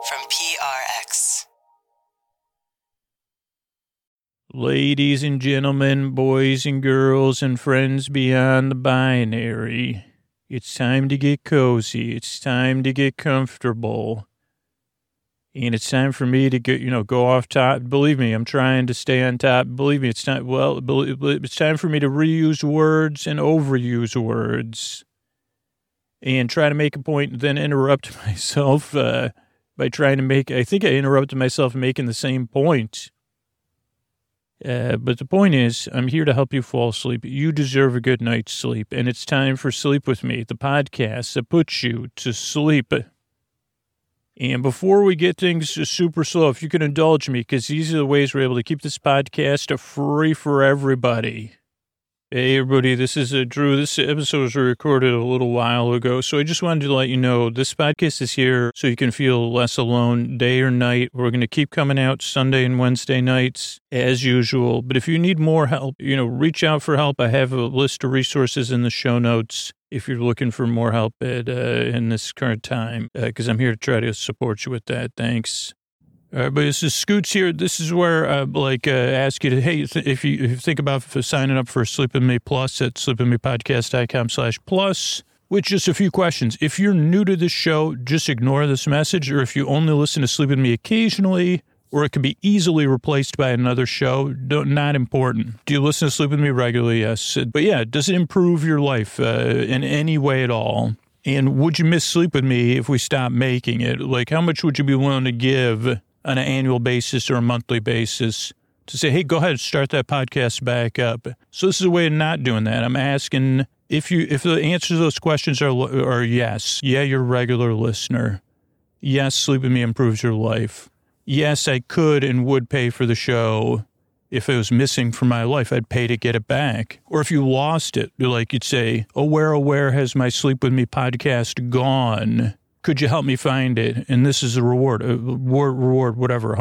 from PRX. Ladies and gentlemen, boys and girls, and friends beyond the binary, it's time to get cozy. It's time to get comfortable. And it's time for me to go off top. Believe me, I'm trying to stay on top. Believe me, it's time. Well, it's time for me to reuse words and overuse words, and try to make a point, and then interrupt myself by trying to make. I think I interrupted myself making the same point. But the point is, I'm here to help you fall asleep. You deserve a good night's sleep, and it's time for Sleep With Me, the podcast that puts you to sleep. And before we get things super slow, if you can indulge me, because these are the ways we're able to keep this podcast free for everybody. Hey, everybody, this is Drew. This episode was recorded a little while ago, so I just wanted to let you know this podcast is here so you can feel less alone day or night. We're going to keep coming out Sunday and Wednesday nights as usual, but if you need more help, reach out for help. I have a list of resources in the show notes if you're looking for more help in this current time, because I'm here to try to support you with that. Thanks. But this is Scoots here. This is where ask you to, hey, if you think about signing up for Sleep With Me Plus at sleepwithmepodcast.com/plus, with just a few questions. If you're new to this show, just ignore this message, or if you only listen to Sleep With Me occasionally, or it can be easily replaced by another show, not important. Do you listen to Sleep With Me regularly? Yes. But yeah, does it improve your life in any way at all? And would you miss Sleep With Me if we stop making it? Like, how much would you be willing to give on an annual basis or a monthly basis to say, hey, go ahead, start that podcast back up? So this is a way of not doing that. I'm asking if the answer to those questions are yes. Yeah, you're a regular listener. Yes, Sleep With Me improves your life. Yes, I could and would pay for the show. If it was missing from my life, I'd pay to get it back. Or if you lost it, like you'd say, oh, where has my Sleep With Me podcast gone? Could you help me find it? And this is a reward, whatever,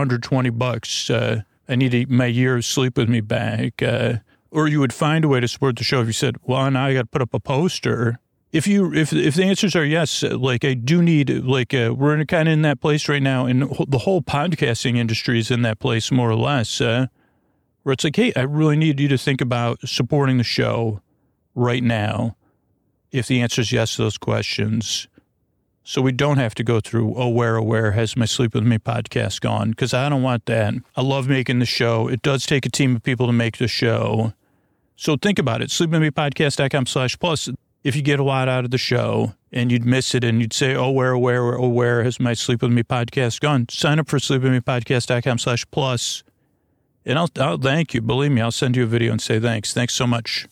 $120. I need my year of Sleep With Me back. Or you would find a way to support the show if you said, well, now I got to put up a poster. If the answers are yes, like I do need, we're kind of in that place right now, and the whole podcasting industry is in that place more or less, where it's like, hey, I really need you to think about supporting the show right now. If the answer is yes to those questions. So we don't have to go through, oh, where has my Sleep With Me podcast gone? Because I don't want that. I love making the show. It does take a team of people to make the show. So think about it. sleepwithmepodcast.com/plus. If you get a lot out of the show and you'd miss it and you'd say, oh, where has my Sleep With Me podcast gone? Sign up for sleepwithmepodcast.com/plus. And I'll thank you. Believe me, I'll send you a video and say thanks. Thanks so much.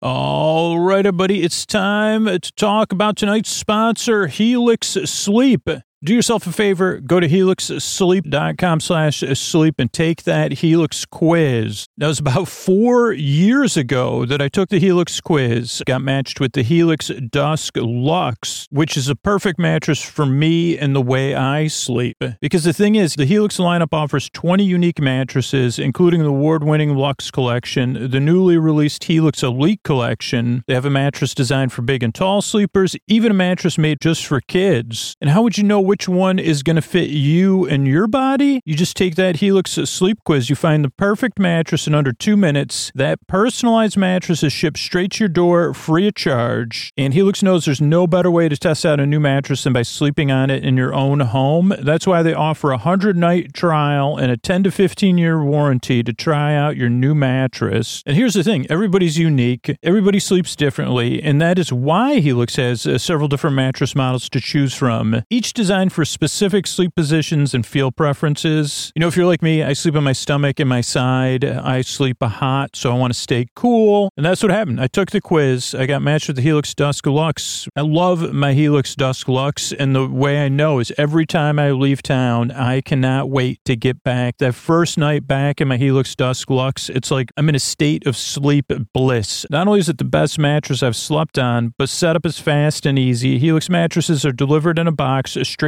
All right, everybody, it's time to talk about tonight's sponsor, Helix Sleep. Do yourself a favor, go to helixsleep.com/sleep and take that Helix quiz. That was about 4 years ago that I took the Helix quiz, got matched with the Helix Dusk Luxe, which is a perfect mattress for me and the way I sleep. Because the thing is, the Helix lineup offers 20 unique mattresses, including the award-winning Luxe collection, the newly released Helix Elite collection. They have a mattress designed for big and tall sleepers, even a mattress made just for kids. And how would you know which one is going to fit you and your body? You just take that Helix Sleep quiz. You find the perfect mattress in under 2 minutes. That personalized mattress is shipped straight to your door, free of charge. And Helix knows there's no better way to test out a new mattress than by sleeping on it in your own home. That's why they offer a 100-night trial and a 10 to 15-year warranty to try out your new mattress. And here's the thing. Everybody's unique. Everybody sleeps differently. And that is why Helix has several different mattress models to choose from. Each designed for specific sleep positions and feel preferences. If you're like me, I sleep on my stomach and my side. I sleep hot, so I want to stay cool. And that's what happened. I took the quiz. I got matched with the Helix Dusk Luxe. I love my Helix Dusk Luxe, and the way I know is every time I leave town, I cannot wait to get back. That first night back in my Helix Dusk Luxe, it's like I'm in a state of sleep bliss. Not only is it the best mattress I've slept on, but setup is fast and easy. Helix mattresses are delivered in a box straight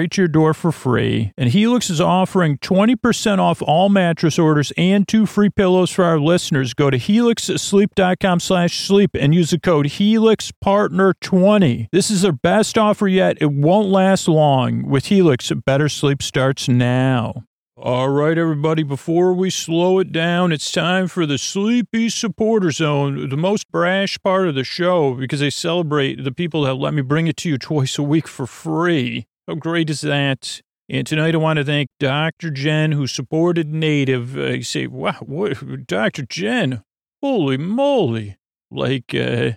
straight to your door for free. And Helix is offering 20% off all mattress orders and 2 free pillows for our listeners. Go to helixsleep.com/sleep and use the code HelixPartner20. This is their best offer yet. It won't last long. With Helix, better sleep starts now. All right, everybody, before we slow it down, it's time for the Sleepy Supporter Zone, the most brash part of the show, because they celebrate the people that let me bring it to you twice a week for free. How great is that? And tonight I want to thank Dr. Jen, who supported Native. You say, wow, what, Dr. Jen? Holy moly. Like, how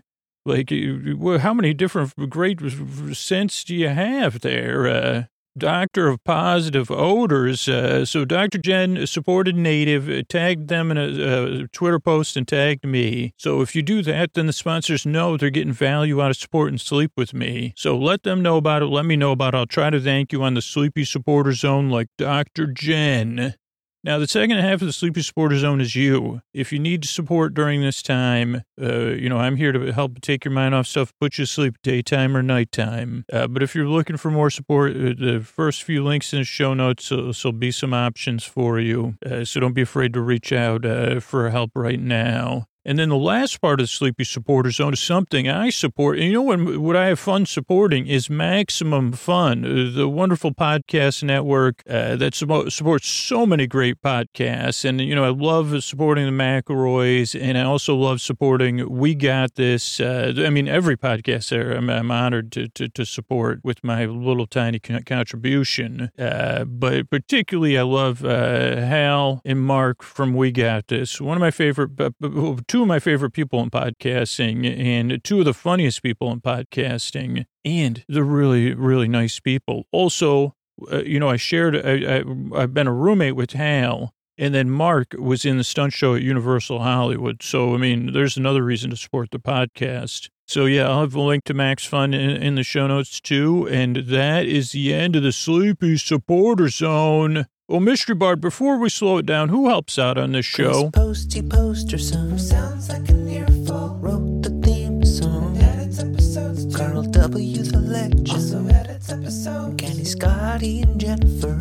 many different great scents do you have there? Doctor of Positive Odors. So Dr. Jen supported Native, tagged them in a Twitter post and tagged me. So if you do that, then the sponsors know they're getting value out of supporting sleep with me. So let them know about it. Let me know about it. I'll try to thank you on the Sleepy Supporter Zone like Dr. Jen. Now, the second half of the Sleepy Supporter Zone is you. If you need support during this time, I'm here to help take your mind off stuff, put you to sleep daytime or nighttime. But if you're looking for more support, the first few links in the show notes, there'll be some options for you. So don't be afraid to reach out for help right now. And then the last part of the Sleepy Supporter Zone is something I support. And you know what I have fun supporting is Maximum Fun, the wonderful podcast network that supports so many great podcasts. And, I love supporting the McElroys, and I also love supporting We Got This. Every podcast there I'm honored to support with my little tiny contribution. But particularly I love Hal and Mark from We Got This. One of my favorite... two of my favorite people in podcasting and two of the funniest people in podcasting, and they're really, really nice people. Also, I've been a roommate with Hal, and then Mark was in the stunt show at Universal Hollywood. So, there's another reason to support the podcast. So, yeah, I'll have a link to Max Fun in the show notes, too. And that is the end of the Sleepy Supporter Zone. Well, Mystery Bard, before we slow it down, who helps out on this show? Posty Poster Son sounds like an earful. Wrote the theme song. Edits episodes. Carl W. the Legend also edits episodes. Kenny, Scotty, and Jennifer.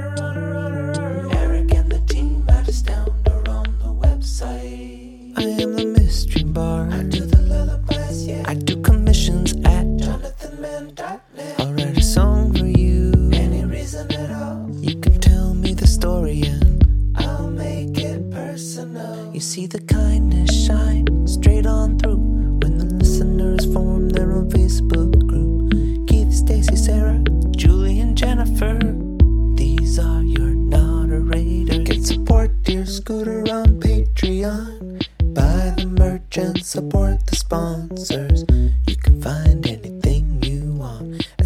Runner. Eric and the team at Astound are on the website. I am the Mystery Bard. I do the lullabies, yeah. I do commissions at JonathanMann.net. I'll write a song for you. Any reason at all. You can tell me the story and I'll make it personal. You see the kindness shine straight on through when the listeners form their own Facebook group. Keith, Stacy, Sarah, Julie, and Jennifer. These are your moderators. Get support dear Scooter on Patreon. Buy the merch and support the sponsors. You can find anything you want at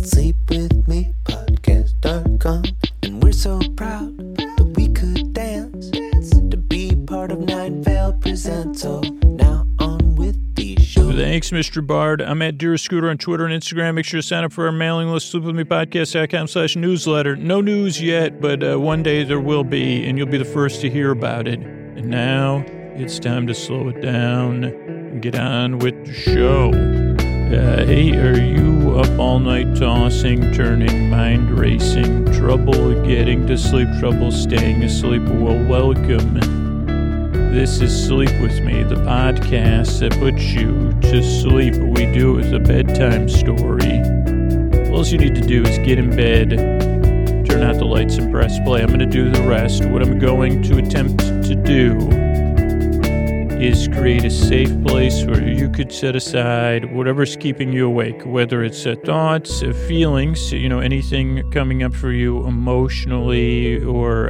sleepwithmepodcast.com. And we're so proud that we could dance to be part of Nine Vale Presents. So now on with the show. Thanks, Mr. Bard. I'm at Dear Scooter on Twitter and Instagram. Make sure to sign up for our mailing list, sleepwithmepodcast.com/newsletter. No news yet, but one day there will be, and you'll be the first to hear about it. And now it's time to slow it down and get on with the show. Hey, are you up all night tossing, turning, mind racing, trouble getting to sleep, trouble staying asleep? Well, welcome. This is Sleep With Me, the podcast that puts you to sleep. We do it with a bedtime story. All you need to do is get in bed, turn out the lights and press play. I'm going to do the rest. What I'm going to attempt to do is create a safe place where you could set aside whatever's keeping you awake, whether it's thoughts, feelings, anything coming up for you emotionally or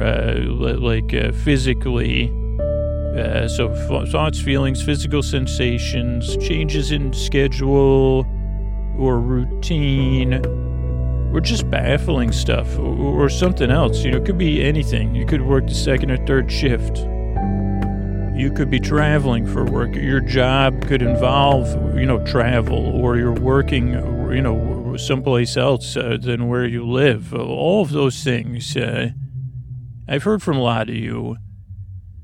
physically. So thoughts, feelings, physical sensations, changes in schedule or routine, or just baffling stuff or something else. It could be anything. You could work the second or third shift. You could be traveling for work. Your job could involve, travel, or you're working, someplace else than where you live. All of those things. I've heard from a lot of you.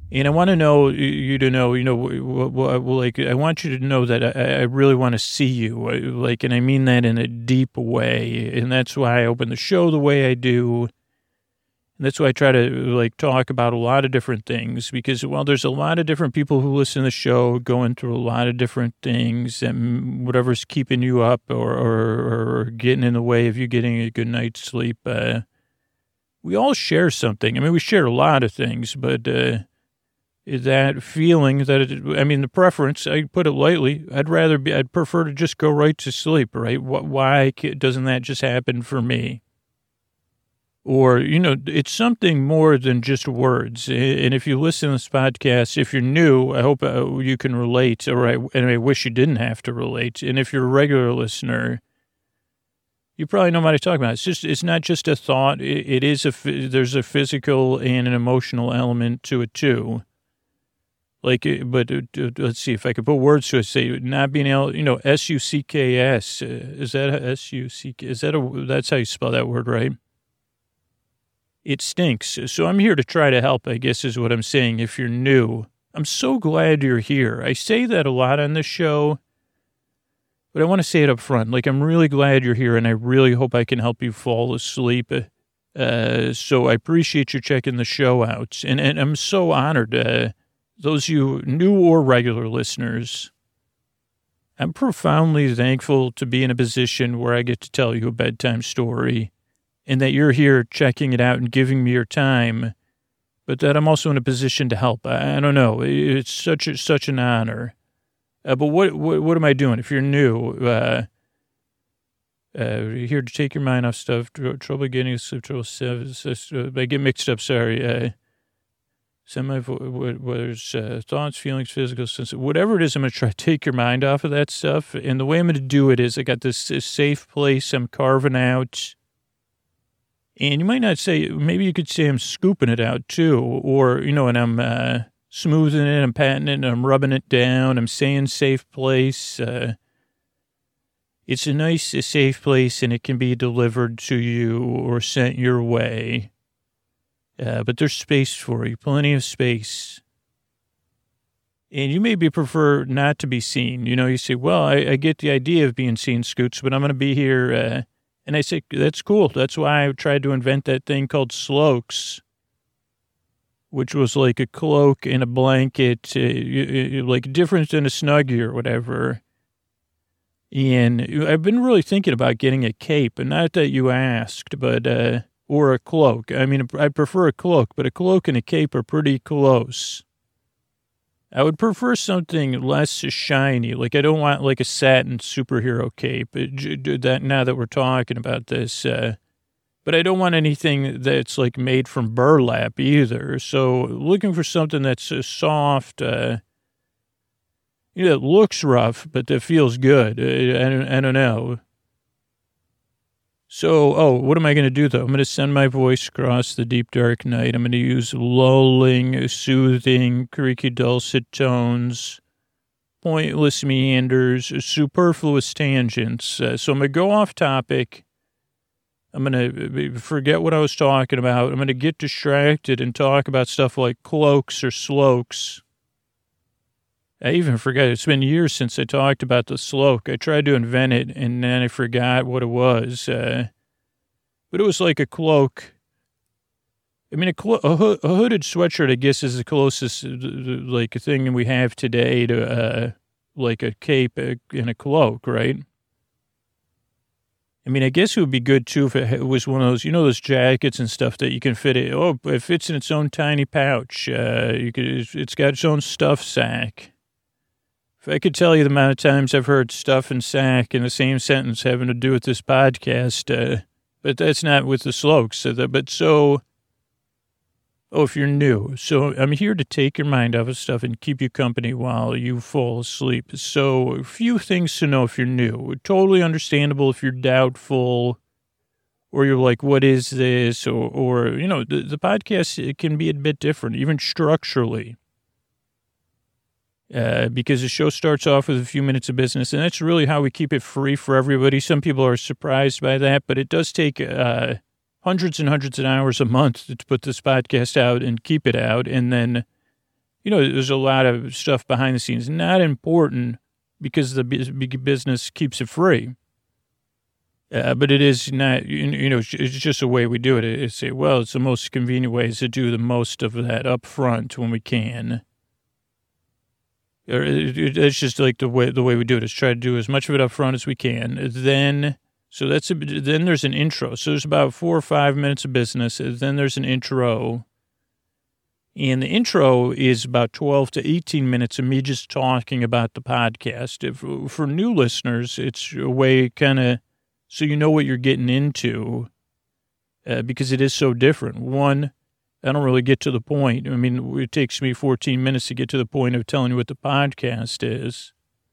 And I want to know you to know, like, I want you to know that I really want to see you, like, and I mean that in a deep way. And that's why I open the show the way I do. And that's why I try to, like, talk about a lot of different things, because, well, there's a lot of different people who listen to the show going through a lot of different things, and whatever's keeping you up or getting in the way of you getting a good night's sleep. We all share something. I mean, we share a lot of things, but that feeling that, the preference, I put it lightly, I'd prefer to just go right to sleep, right? Why doesn't that just happen for me? Or, it's something more than just words. And if you listen to this podcast, if you're new, I hope you can relate, and I wish you didn't have to relate. And if you're a regular listener, you probably know what I'm talking about. It's not just a thought. There's a physical and an emotional element to it too. Like, but let's see if I could put words to it. Say not being able, SUCKS. Is that a SUCK? That's how you spell that word, right? It stinks. So I'm here to try to help, I guess is what I'm saying. If you're new, I'm so glad you're here. I say that a lot on this show, but I want to say it up front. Like, I'm really glad you're here, and I really hope I can help you fall asleep. So I appreciate you checking the show out. And I'm so honored. Those of you new or regular listeners, I'm profoundly thankful to be in a position where I get to tell you a bedtime story, and that you're here checking it out and giving me your time, but that I'm also in a position to help. I don't know. It's such an honor. But what am I doing? If you're new, here to take your mind off stuff, trouble getting sleep, I get mixed up, sorry. Thoughts, feelings, physical sense, whatever it is, I'm going to try to take your mind off of that stuff. And the way I'm going to do it is I got this safe place I'm carving out. And you might not say, maybe you could say I'm scooping it out too. Or, and I'm smoothing it, I'm patting it, and I'm rubbing it down. I'm saying safe place. It's a nice, safe place, and it can be delivered to you or sent your way. But there's space for you, plenty of space. And you maybe prefer not to be seen. You say, well, I get the idea of being seen, Scoots, but I'm going to be here. And I say, that's cool. That's why I tried to invent that thing called Slokes, which was like a cloak and a blanket, like different than a Snuggie or whatever. And I've been really thinking about getting a cape, and not that you asked, but... or a cloak. I prefer a cloak, but a cloak and a cape are pretty close. I would prefer something less shiny. Like, I don't want like a satin superhero cape. Now that we're talking about this, but I don't want anything that's like made from burlap either. So looking for something that's soft, that looks rough, but that feels good. I don't know. So, what am I going to do, though? I'm going to send my voice across the deep, dark night. I'm going to use lulling, soothing, creaky, dulcet tones, pointless meanders, superfluous tangents. So I'm going to go off topic. I'm going to forget what I was talking about. I'm going to get distracted and talk about stuff like cloaks or slokes. I even forgot. It's been years since I talked about the sloke. I tried to invent it, and then I forgot what it was. But it was like a cloak. A hooded sweatshirt, I guess, is the closest like thing we have today to like a cape and a cloak, right? I guess it would be good, too, if it was one of those, those jackets and stuff that you can fit it. Oh, it fits in its own tiny pouch. It's got its own stuff sack. If I could tell you the amount of times I've heard stuff and sack in the same sentence having to do with this podcast, but that's not with the slokes. If you're new. So I'm here to take your mind off of stuff and keep you company while you fall asleep. So a few things to know if you're new. Totally understandable if you're doubtful or you're like, what is this? Or the podcast, it can be a bit different, even structurally. Because the show starts off with a few minutes of business, and that's really how we keep it free for everybody. Some people are surprised by that, but it does take hundreds and hundreds of hours a month to put this podcast out and keep it out. And then there's a lot of stuff behind the scenes, not important because the big business keeps it free. But it is not, it's just a way we do it. It's it's the most convenient way is to do the most of that up front when we can. It's just like the way we do it is try to do as much of it up front as we can. Then there's an intro. So there's about 4 or 5 minutes of business. Then there's an intro. And the intro is about 12 to 18 minutes of me just talking about the podcast. For new listeners, it's a way kind of so you know what you're getting into because it is so different. One, I don't really get to the point. I mean, it takes me 14 minutes to get to the point of telling you what the podcast is.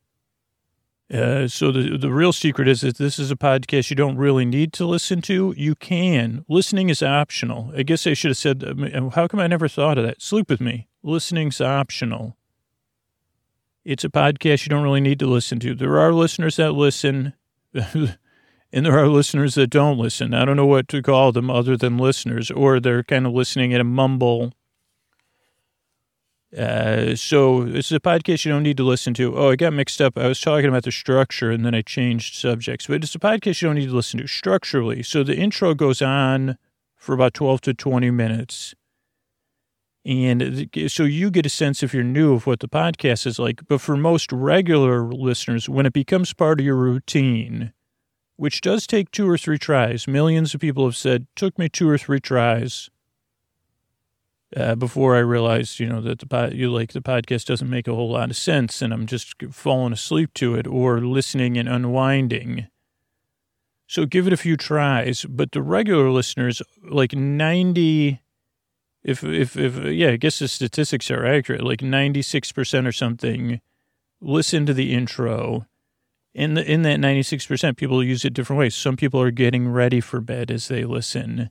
So the real secret is that this is a podcast you don't really need to listen to. You can. Listening is optional. I guess I should have said, how come I never thought of that? Sleep with me. Listening's optional. It's a podcast you don't really need to listen to. There are listeners that listen, and there are listeners that don't listen. I don't know what to call them other than listeners, or they're kind of listening at a mumble. So it's a podcast you don't need to listen to. Oh, I got mixed up. I was talking about the structure and then I changed subjects, but it's a podcast you don't need to listen to structurally. So the intro goes on for about 12 to 20 minutes. And so you get a sense, if you're new, of what the podcast is like. But for most regular listeners, when it becomes part of your routine, which does take 2 or 3 tries, millions of people have said, took me 2 or 3 tries. Before I realized, that the podcast doesn't make a whole lot of sense and I'm just falling asleep to it or listening and unwinding. So give it a few tries. But the regular listeners, like 90, I guess the statistics are accurate, like 96% or something, listen to the intro. In that 96%, people use it different ways. Some people are getting ready for bed as they listen.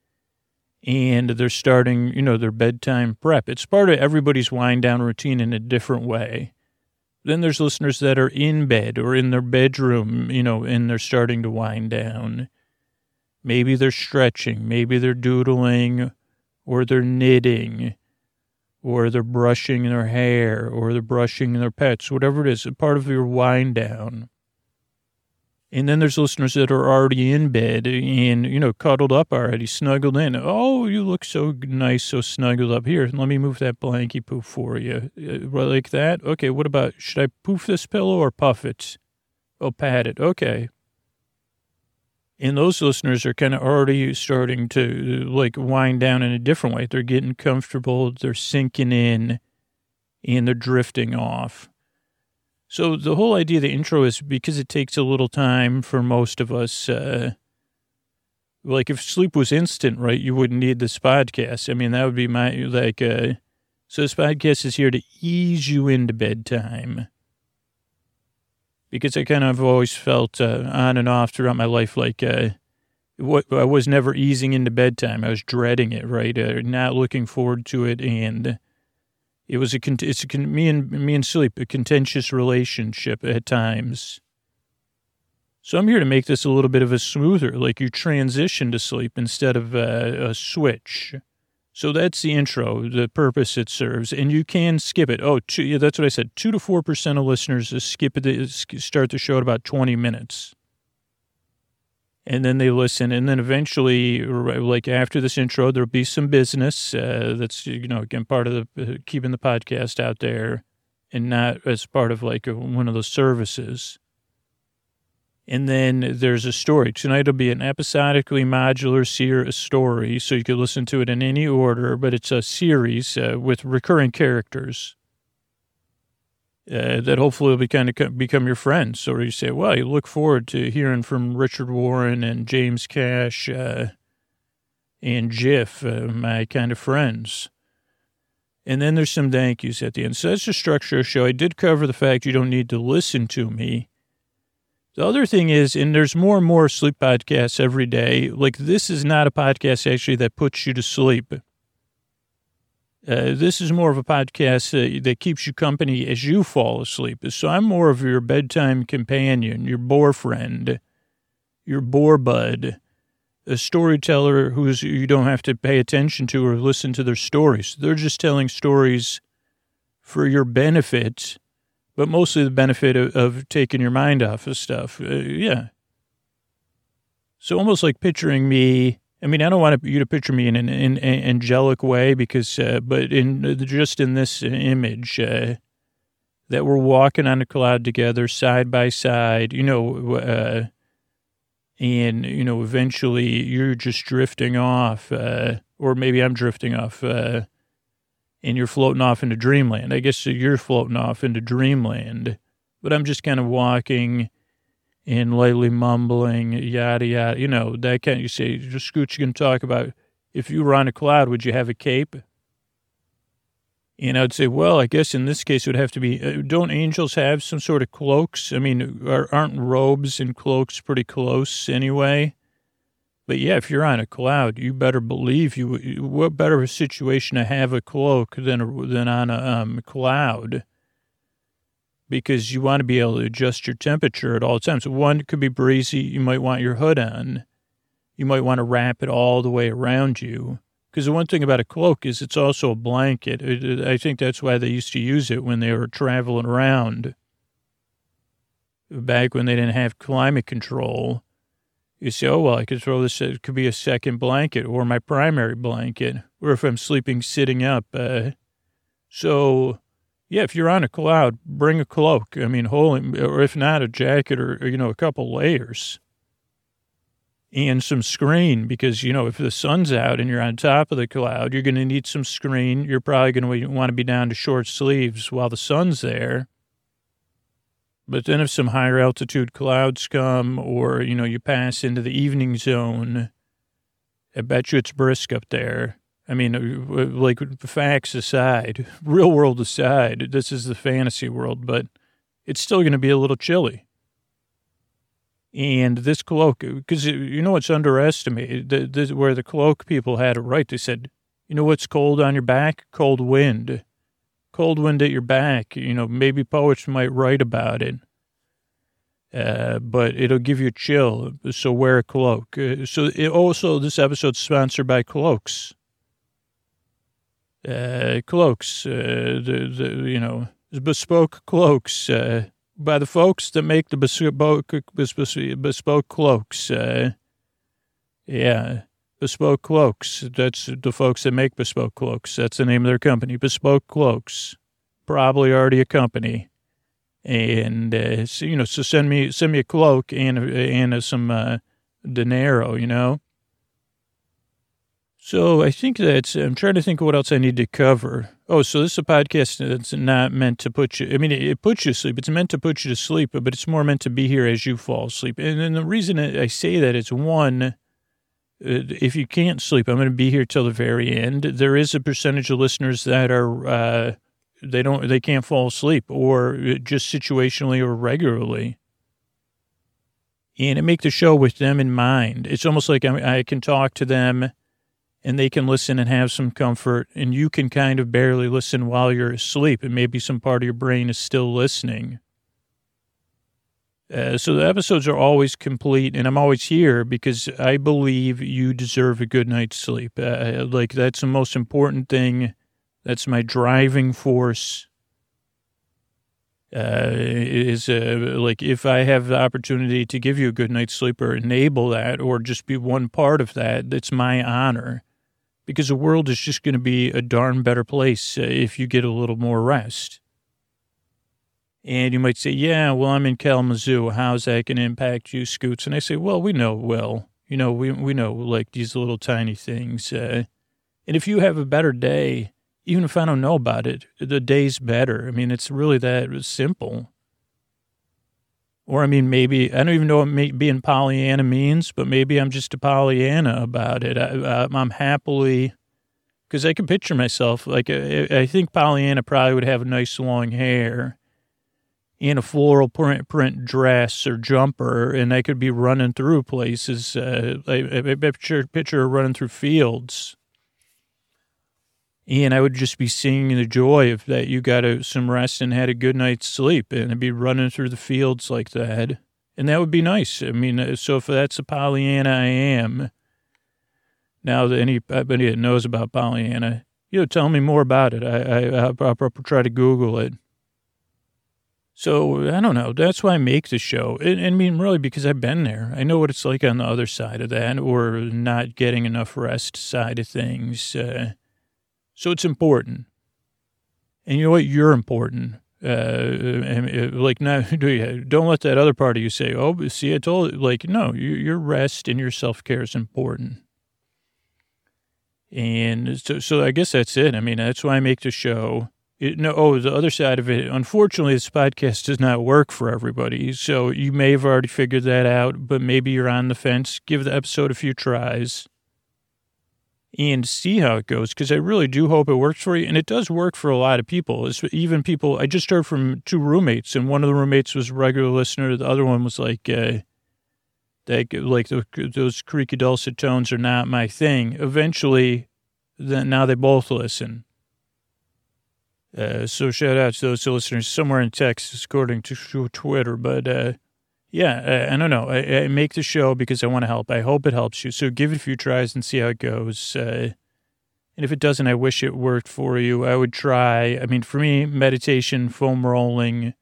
And they're starting, their bedtime prep. It's part of everybody's wind down routine in a different way. Then there's listeners that are in bed or in their bedroom, and they're starting to wind down. Maybe they're stretching, maybe they're doodling, or they're knitting, or they're brushing their hair, or they're brushing their pets, whatever it is, a part of your wind down. And then there's listeners that are already in bed and, cuddled up already, snuggled in. Oh, you look so nice, so snuggled up. Here, let me move that blankie poof for you. Like that? Okay, what about, should I poof this pillow or puff it? Oh, pat it. Okay. And those listeners are kind of already starting to, wind down in a different way. They're getting comfortable, they're sinking in, and they're drifting off. So the whole idea of the intro is because it takes a little time for most of us. If sleep was instant, right, you wouldn't need this podcast. I mean, that would be so this podcast is here to ease you into bedtime. Because I kind of always felt on and off throughout my life, I was never easing into bedtime. I was dreading it, right, not looking forward to it, and it was me and sleep, a contentious relationship at times. So I'm here to make this a little bit of a smoother, like you transition to sleep instead of a switch. So that's the intro, the purpose it serves, and you can skip it. That's what I said. 2 to 4% of listeners start the show at about 20 minutes. And then they listen, and then eventually, after this intro, there'll be some business that's, again, part of the keeping the podcast out there and not as part of, one of those services. And then there's a story. Tonight will be an episodically modular story, so you can listen to it in any order, but it's a series with recurring characters. That hopefully will become your friends. So you say, well, you look forward to hearing from Richard Warren and James Cash and Jiff, my kind of friends. And then there's some thank yous at the end. So that's the structure of the show. I did cover the fact you don't need to listen to me. The other thing is, and there's more and more sleep podcasts every day, this is not a podcast actually that puts you to sleep. This is more of a podcast that keeps you company as you fall asleep. So I'm more of your bedtime companion, your bore friend, your bore bud, a storyteller you don't have to pay attention to or listen to their stories. They're just telling stories for your benefit, but mostly the benefit of taking your mind off of stuff. Yeah. So almost like picturing me. I mean, I don't want you to picture me in an angelic way because, but just in this image, that we're walking on a cloud together, side by side, and, eventually you're just drifting off, or maybe I'm drifting off, and you're floating off into dreamland. I guess you're floating off into dreamland, but I'm just kind of walking and lightly mumbling, yada, yada, that kind of, you say, just Scooch, you can talk about, if you were on a cloud, would you have a cape? And I'd say, well, I guess in this case it would have to be, don't angels have some sort of cloaks? I mean, aren't robes and cloaks pretty close anyway? But yeah, if you're on a cloud, you better believe what better of a situation to have a cloak than on a cloud? Because you want to be able to adjust your temperature at all times. One, it could be breezy. You might want your hood on. You might want to wrap it all the way around you. Because the one thing about a cloak is it's also a blanket. I think that's why they used to use it when they were traveling around. Back when they didn't have climate control. You say, oh, well, I could throw this, it could be a second blanket or my primary blanket. Or if I'm sleeping sitting up. Yeah, if you're on a cloud, bring a cloak. I mean, or if not, a jacket or a couple layers. And some screen, because, if the sun's out and you're on top of the cloud, you're going to need some screen. You're probably going to want to be down to short sleeves while the sun's there. But then if some higher altitude clouds come or, you pass into the evening zone, I bet you it's brisk up there. I mean, like, facts aside, real world aside, this is the fantasy world, but it's still going to be a little chilly. And this cloak, because it's underestimated, where the cloak people had it right. They said, what's cold on your back? Cold wind. Cold wind at your back. Maybe poets might write about it. But it'll give you a chill, so wear a cloak. This episode's sponsored by Cloaks. Cloaks, bespoke cloaks, by the folks that make the bespoke cloaks. Bespoke Cloaks. That's the folks that make Bespoke Cloaks. That's the name of their company, Bespoke Cloaks. Probably already a company. And, so send me a cloak and some dinero, So I think I'm trying to think of what else I need to cover. Oh, so this is a podcast that's not meant to put you, it puts you to sleep. It's meant to put you to sleep, but it's more meant to be here as you fall asleep. And the reason I say that is, one, if you can't sleep, I'm going to be here till the very end. There is a percentage of listeners that are, they can't fall asleep, or just situationally or regularly. And I make the show with them in mind. It's almost like I can talk to them and they can listen and have some comfort, and you can kind of barely listen while you're asleep, and maybe some part of your brain is still listening. So the episodes are always complete, and I'm always here because I believe you deserve a good night's sleep. That's the most important thing. That's my driving force. If I have the opportunity to give you a good night's sleep or enable that or just be one part of that, it's my honor. Because the world is just going to be a darn better place if you get a little more rest. And you might say, yeah, well, I'm in Kalamazoo. How's that going to impact you, Scoots? And I say, well, we know, we know, like, these little tiny things. And if you have a better day, even if I don't know about it, the day's better. I mean, it's really that simple. Or, maybe, I don't even know what being Pollyanna means, but maybe I'm just a Pollyanna about it. I'm happily, because I can picture myself, I think Pollyanna probably would have nice long hair in a floral print dress or jumper, and I could be running through places. I picture her running through fields. And I would just be singing the joy of that you got some rest and had a good night's sleep. And I'd be running through the fields like that. And that would be nice. So if that's a Pollyanna I am, now that anybody that knows about Pollyanna, tell me more about it. I'll try to Google it. So, I don't know. That's why I make the show. And I mean, really, because I've been there. I know what it's like on the other side of that, or not getting enough rest side of things. So it's important. And you know what? You're important. Like, now, don't let that other part of you say, oh, see, I told you. Like, no, your rest and your self-care is important. And so I guess that's it. I mean, that's why I make the show. The other side of it, unfortunately, this podcast does not work for everybody. So you may have already figured that out, but maybe you're on the fence. Give the episode a few tries and see how it goes, because I really do hope it works for you. And it does work for a lot of people. It's even people, I just heard from 2 roommates, and one of the roommates was a regular listener. The other one was like, those creaky dulcet tones are not my thing. Eventually, now they both listen. So shout out to those listeners somewhere in Texas, according to Twitter. But, I don't know. I make the show because I want to help. I hope it helps you. So give it a few tries and see how it goes. And if it doesn't, I wish it worked for you. I would try. I mean, for me, meditation, foam rolling,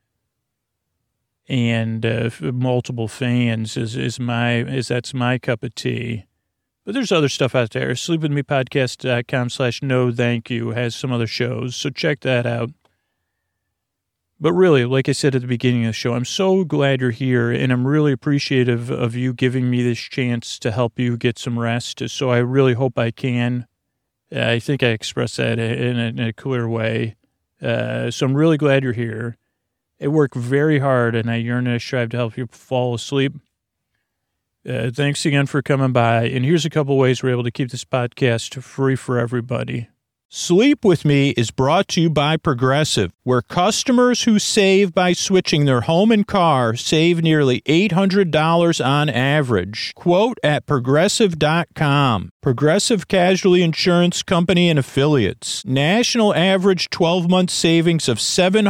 and multiple fans is that's my cup of tea. But there's other stuff out there. sleepwithmepodcast.com/no thank you has some other shows, so check that out. But really, like I said at the beginning of the show, I'm so glad you're here, and I'm really appreciative of you giving me this chance to help you get some rest. So I really hope I can. I think I expressed that in a clear way. So I'm really glad you're here. I work very hard, and I yearn and I strive to help you fall asleep. Thanks again for coming by. And here's a couple ways we're able to keep this podcast free for everybody. Sleep With Me is brought to you by Progressive, where customers who save by switching their home and car save nearly $800 on average. Quote at Progressive.com. Progressive Casualty Insurance Company and Affiliates. National average 12-month savings of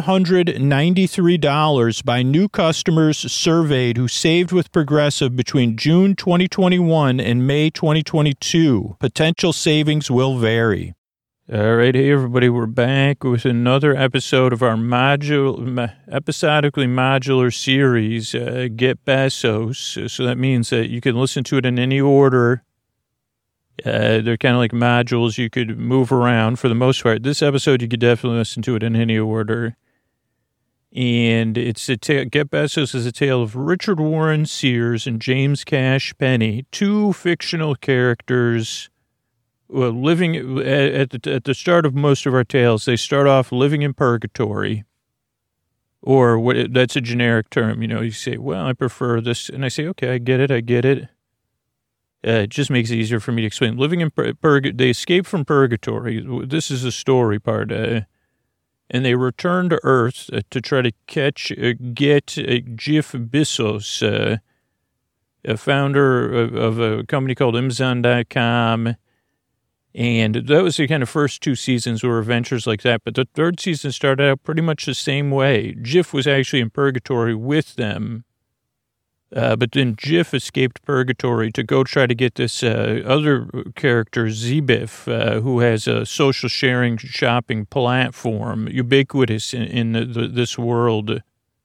$793 by new customers surveyed who saved with Progressive between June 2021 and May 2022. Potential savings will vary. All right, hey everybody, we're back with another episode of our episodically modular series, Get Bezos. So that means that you can listen to it in any order. They're kind of like modules you could move around for the most part. This episode, you could definitely listen to it in any order. And it's Get Bezos is a tale of Richard Warren Sears and James Cash Penney, 2 fictional characters. Well, living at the start of most of our tales, they start off living in purgatory, or that's a generic term. You say, well, I prefer this. And I say, okay, I get it. It just makes it easier for me to explain. Living in they escape from purgatory. This is the story part. And they return to Earth to try to get Jeff Bezos, a founder of a company called Amazon.com. And that was the kind of first 2 seasons were adventures like that. But the 3rd season started out pretty much the same way. Jiff was actually in purgatory with them. But then Jiff escaped purgatory to go try to get this other character, Zbiff, who has a social sharing shopping platform, ubiquitous in this world.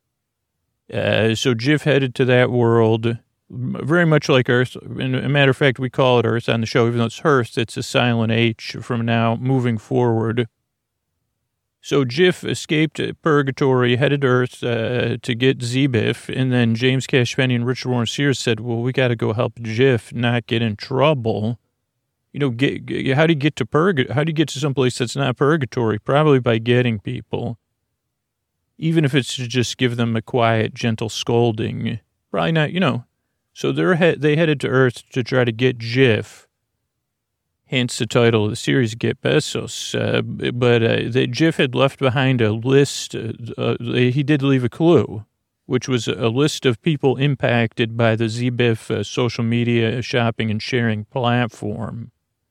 So Jiff headed to that world. Very much like Earth. And a matter of fact, we call it Earth on the show. Even though it's Hearth, it's a silent H from now moving forward. So Jiff escaped purgatory, headed to Earth to get Zbiff. And then James Cash Penney and Richard Warren Sears said, well, we got to go help Jiff not get in trouble. How do you get to How do you get to someplace that's not purgatory? Probably by getting people. Even if it's to just give them a quiet, gentle scolding. Probably not, So they headed to Earth to try to get Jiff, hence the title of the series, Get Bezos. But Jiff had left behind a list. He did leave a clue, which was a list of people impacted by the Zbiff social media shopping and sharing platform.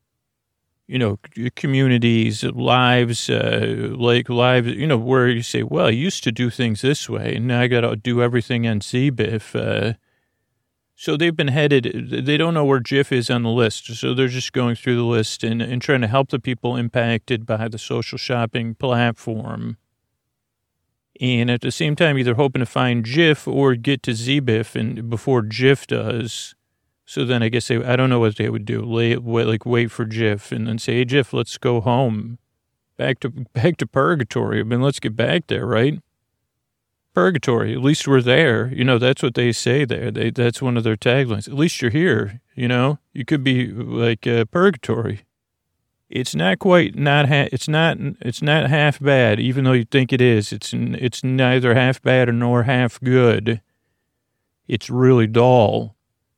Communities, lives, where you say, well, I used to do things this way, and now I got to do everything on Zbiff. So they've been headed, they don't know where Jif is on the list. So they're just going through the list and trying to help the people impacted by the social shopping platform. And at the same time, either hoping to find Jif or get to ZBIF and before Jif does. So then I guess I don't know what they would do. Wait for Jif and then say, hey, Jif, let's go home. Back to purgatory. I mean, let's get back there, right? Purgatory. At least we're there. You know, that's what they say there. That's one of their taglines. At least you're here. You know, you could be like purgatory. It's not quite it's not half bad, even though you think it is. It's neither half bad nor half good. It's really dull.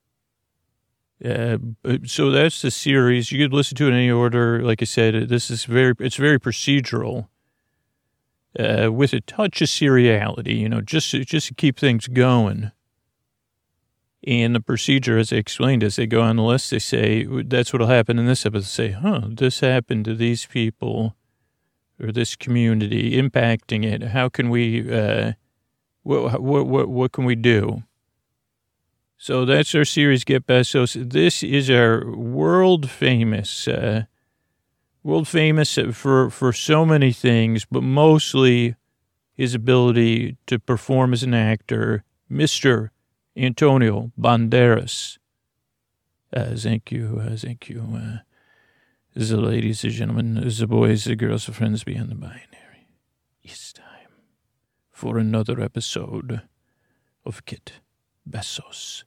So that's the series. You could listen to it in any order. Like I said, it's very procedural. With a touch of seriality, you know, just to keep things going. And the procedure, as I explained, as they go on the list, they say, that's what'll happen in this episode. They say, this happened to these people or this community, impacting it. How can we, what can we do? So that's our series, Get Bezos. This is our world famous for so many things, but mostly his ability to perform as an actor, Mr. Antonio Banderas. Thank you. The ladies and gentlemen, the boys, the girls, the friends beyond the binary. It's time for another episode of Get Bezos.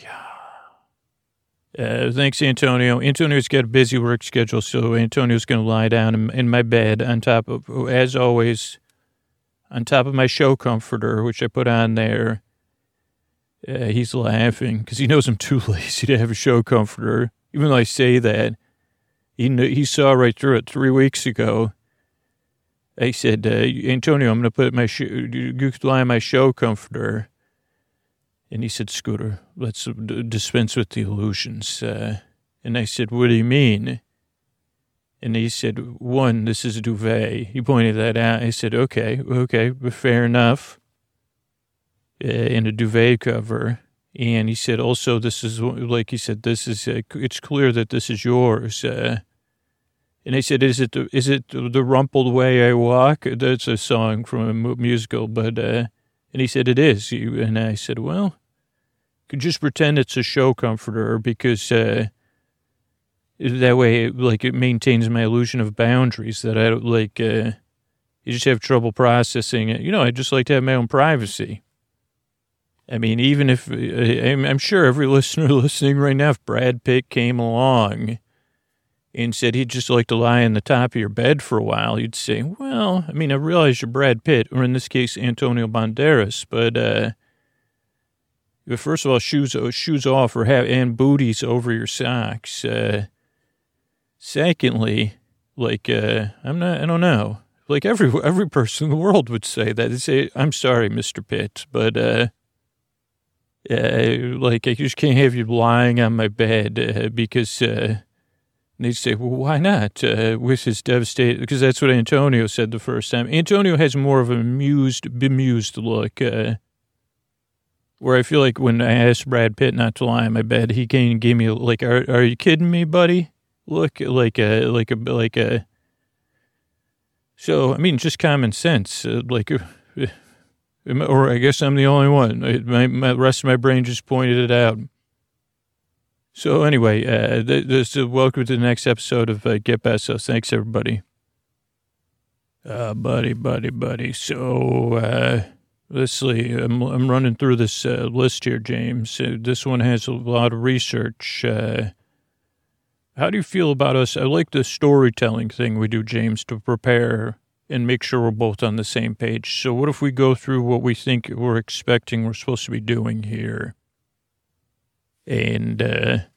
Thanks, Antonio. Antonio's got a busy work schedule, so Antonio's going to lie down in my bed on top of, as always, on top of my show comforter, which I put on there. He's laughing because he knows I'm too lazy to have a show comforter. Even though I say that, he saw right through it 3 weeks ago. I said, Antonio, I'm going to put you could lie on my show comforter. And he said, Scooter, let's dispense with the illusions. And I said, what do you mean? And he said, one, this is a duvet. He pointed that out. I said, okay, fair enough. And a duvet cover. And he said, also, this is, like he said, this is, it's clear that this is yours. And I said, is it the rumpled way I walk? That's a song from a musical, but, and he said, it is. And I said, well, could just pretend it's a show comforter because that way, like, it maintains my illusion of boundaries that I don't, like, you just have trouble processing it. You know, I just like to have my own privacy. I mean, even if, I'm sure every listener listening right now, if Brad Pitt came along and said he'd just like to lie on the top of your bed for a while, you'd say, well, I mean, I realize you're Brad Pitt, or in this case, Antonio Banderas, but first of all, shoes off and booties over your socks. Secondly, like, I don't know. Like every person in the world would say that. They'd say, I'm sorry, Mr. Pitt, but, like, I just can't have you lying on my bed, because, they'd say, well, why not? With his devastated, because that's what Antonio said the first time. Antonio has more of an bemused look, where I feel like when I asked Brad Pitt not to lie on my bed, he came and gave me like, "Are you kidding me, buddy?" Look, like a. So I mean, just common sense, or I guess I'm the only one. My rest of my brain just pointed it out. So anyway, welcome to the next episode of Get Bezos. Thanks, everybody. Buddy. So. Let's see. I'm running through this list here, James. This one has a lot of research. How do you feel about us? I like the storytelling thing we do, James, to prepare and make sure we're both on the same page. So what if we go through what we think we're expecting we're supposed to be doing here? And,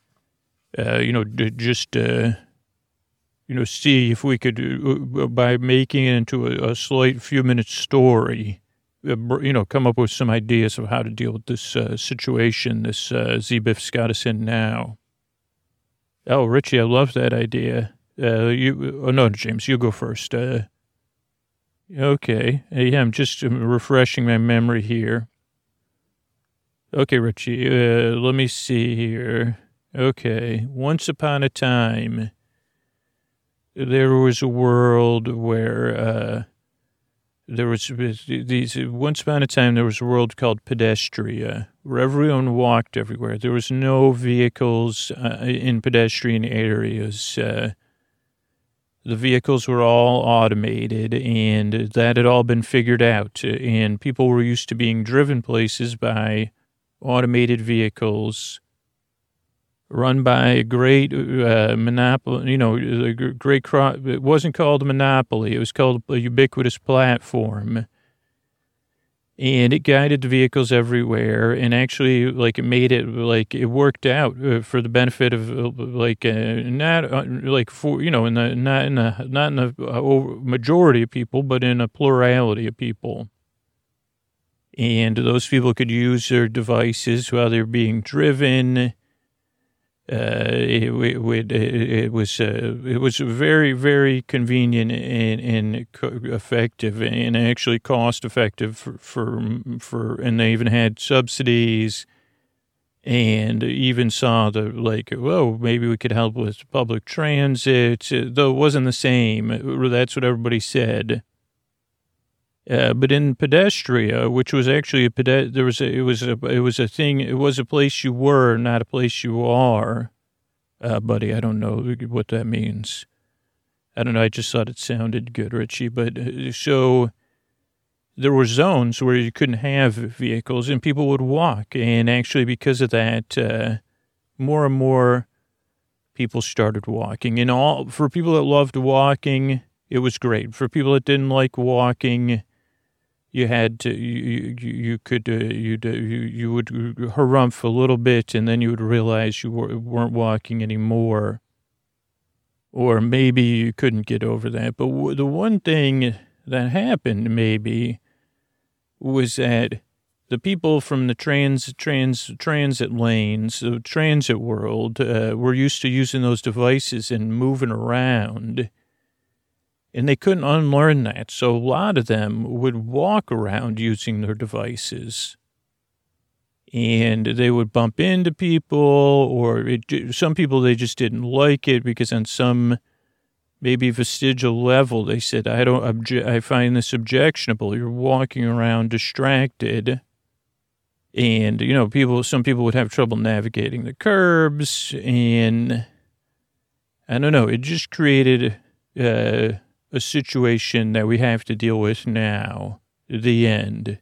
see if we could, by making it into a slight few-minute story, come up with some ideas of how to deal with this situation this ZBIF's got us in now. Oh, Richie, I love that idea. No, James, you go first. Okay. Yeah, I'm just refreshing my memory here. Okay, Richie, let me see here. Okay, once upon a time, there was a world where once upon a time, there was a world called Pedestria, where everyone walked everywhere. There was no vehicles in pedestrian areas. The vehicles were all automated, and that had all been figured out. And people were used to being driven places by automated vehicles run by a great monopoly, it wasn't called a monopoly. It was called a ubiquitous platform. And it guided the vehicles everywhere, and actually, it made it, it worked out for the benefit of, not in the majority of people, but in a plurality of people. And those people could use their devices while they're being driven. It was very, very convenient and effective, and actually cost effective for and they even had subsidies, and even saw maybe we could help with public transit, though it wasn't the same. That's what everybody said. But in Pedestria, which was actually it was a thing. It was a place you were, not a place you are, buddy. I don't know what that means. I don't know. I just thought it sounded good, Richie. But so there were zones where you couldn't have vehicles, and people would walk. And actually, because of that, more and more people started walking. And for people that loved walking, it was great. For people that didn't like walking, you had to, you would harumph a little bit, and then you would realize you weren't walking anymore. Or maybe you couldn't get over that. But the one thing that happened maybe was that the people from the transit lanes, the transit world, were used to using those devices and moving around. And they couldn't unlearn that. So a lot of them would walk around using their devices. And they would bump into people, or some people, they just didn't like it because on some maybe vestigial level, they said, I find this objectionable. You're walking around distracted. And, some people would have trouble navigating the curbs. And I don't know, it just created a situation that we have to deal with now. The end.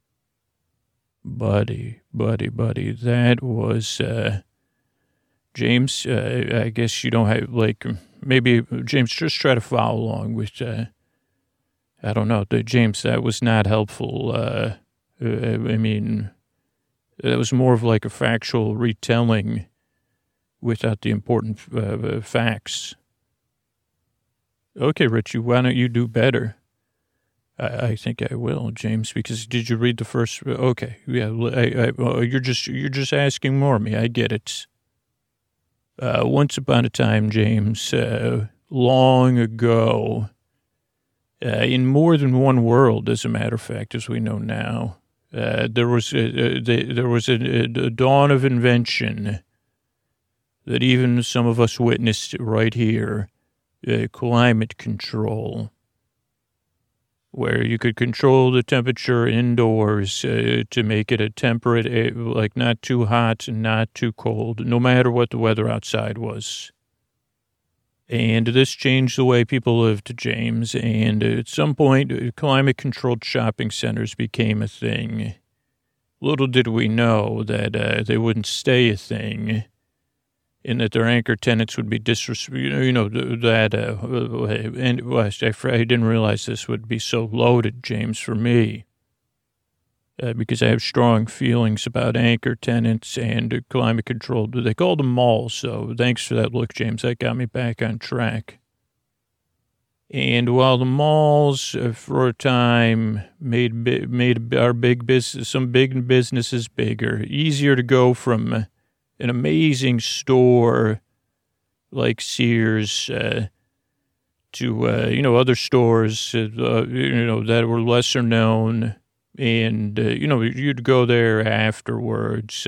Buddy, that was, James, I guess you don't have, maybe, James, just try to follow along with, I don't know, James, that was not helpful. That was more of a factual retelling without the important facts. Okay, Richie, why don't you do better? I think I will, James, because did you read the first? Okay, yeah, you're just asking more of me. I get it. Once upon a time, James, long ago, in more than one world, as a matter of fact, as we know now, there was a dawn of invention that even some of us witnessed right here, climate control, where you could control the temperature indoors to make it a temperate, not too hot and not too cold, no matter what the weather outside was. And this changed the way people lived, James. And at some point, climate-controlled shopping centers became a thing. Little did we know that they wouldn't stay a thing, and that their anchor tenants would be I didn't realize this would be so loaded, James, for me, because I have strong feelings about anchor tenants and climate control. They call them malls, so thanks for that look, James. That got me back on track. And while the malls, for a time, made our big business, some big businesses bigger, easier to go from an amazing store like Sears to, other stores, that were lesser known, And, you'd go there afterwards.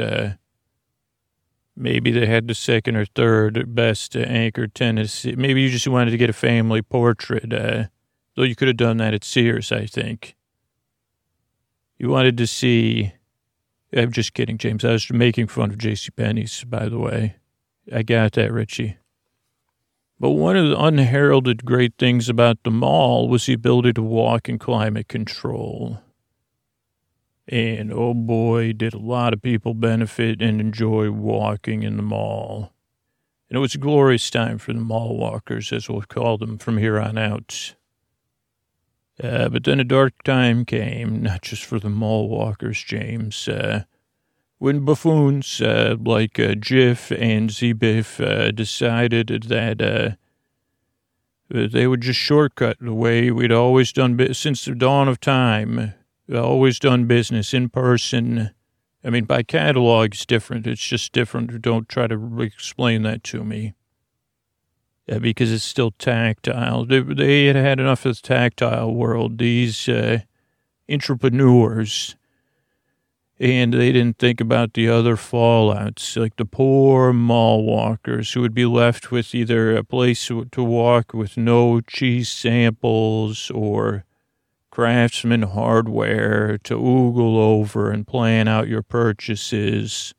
Maybe they had the second or third best anchor tennis. Maybe you just wanted to get a family portrait, though you could have done that at Sears, I think. You wanted to see... I'm just kidding, James. I was making fun of JCPenney's, by the way. I got that, Richie. But one of the unheralded great things about the mall was the ability to walk in climate control. And, oh boy, did a lot of people benefit and enjoy walking in the mall. And it was a glorious time for the mall walkers, as we'll call them from here on out. But then a dark time came, not just for the mall walkers, James, when buffoons like Jif and Z-Biff decided that they would just shortcut the way we'd always done since the dawn of time, always done business in person. I mean, by catalog, it's different. It's just different. Don't try to explain that to me. Because it's still tactile. They had had enough of the tactile world, these entrepreneurs, and they didn't think about the other fallouts, like the poor mall walkers who would be left with either a place to walk with no cheese samples or Craftsman hardware to oogle over and plan out your purchases.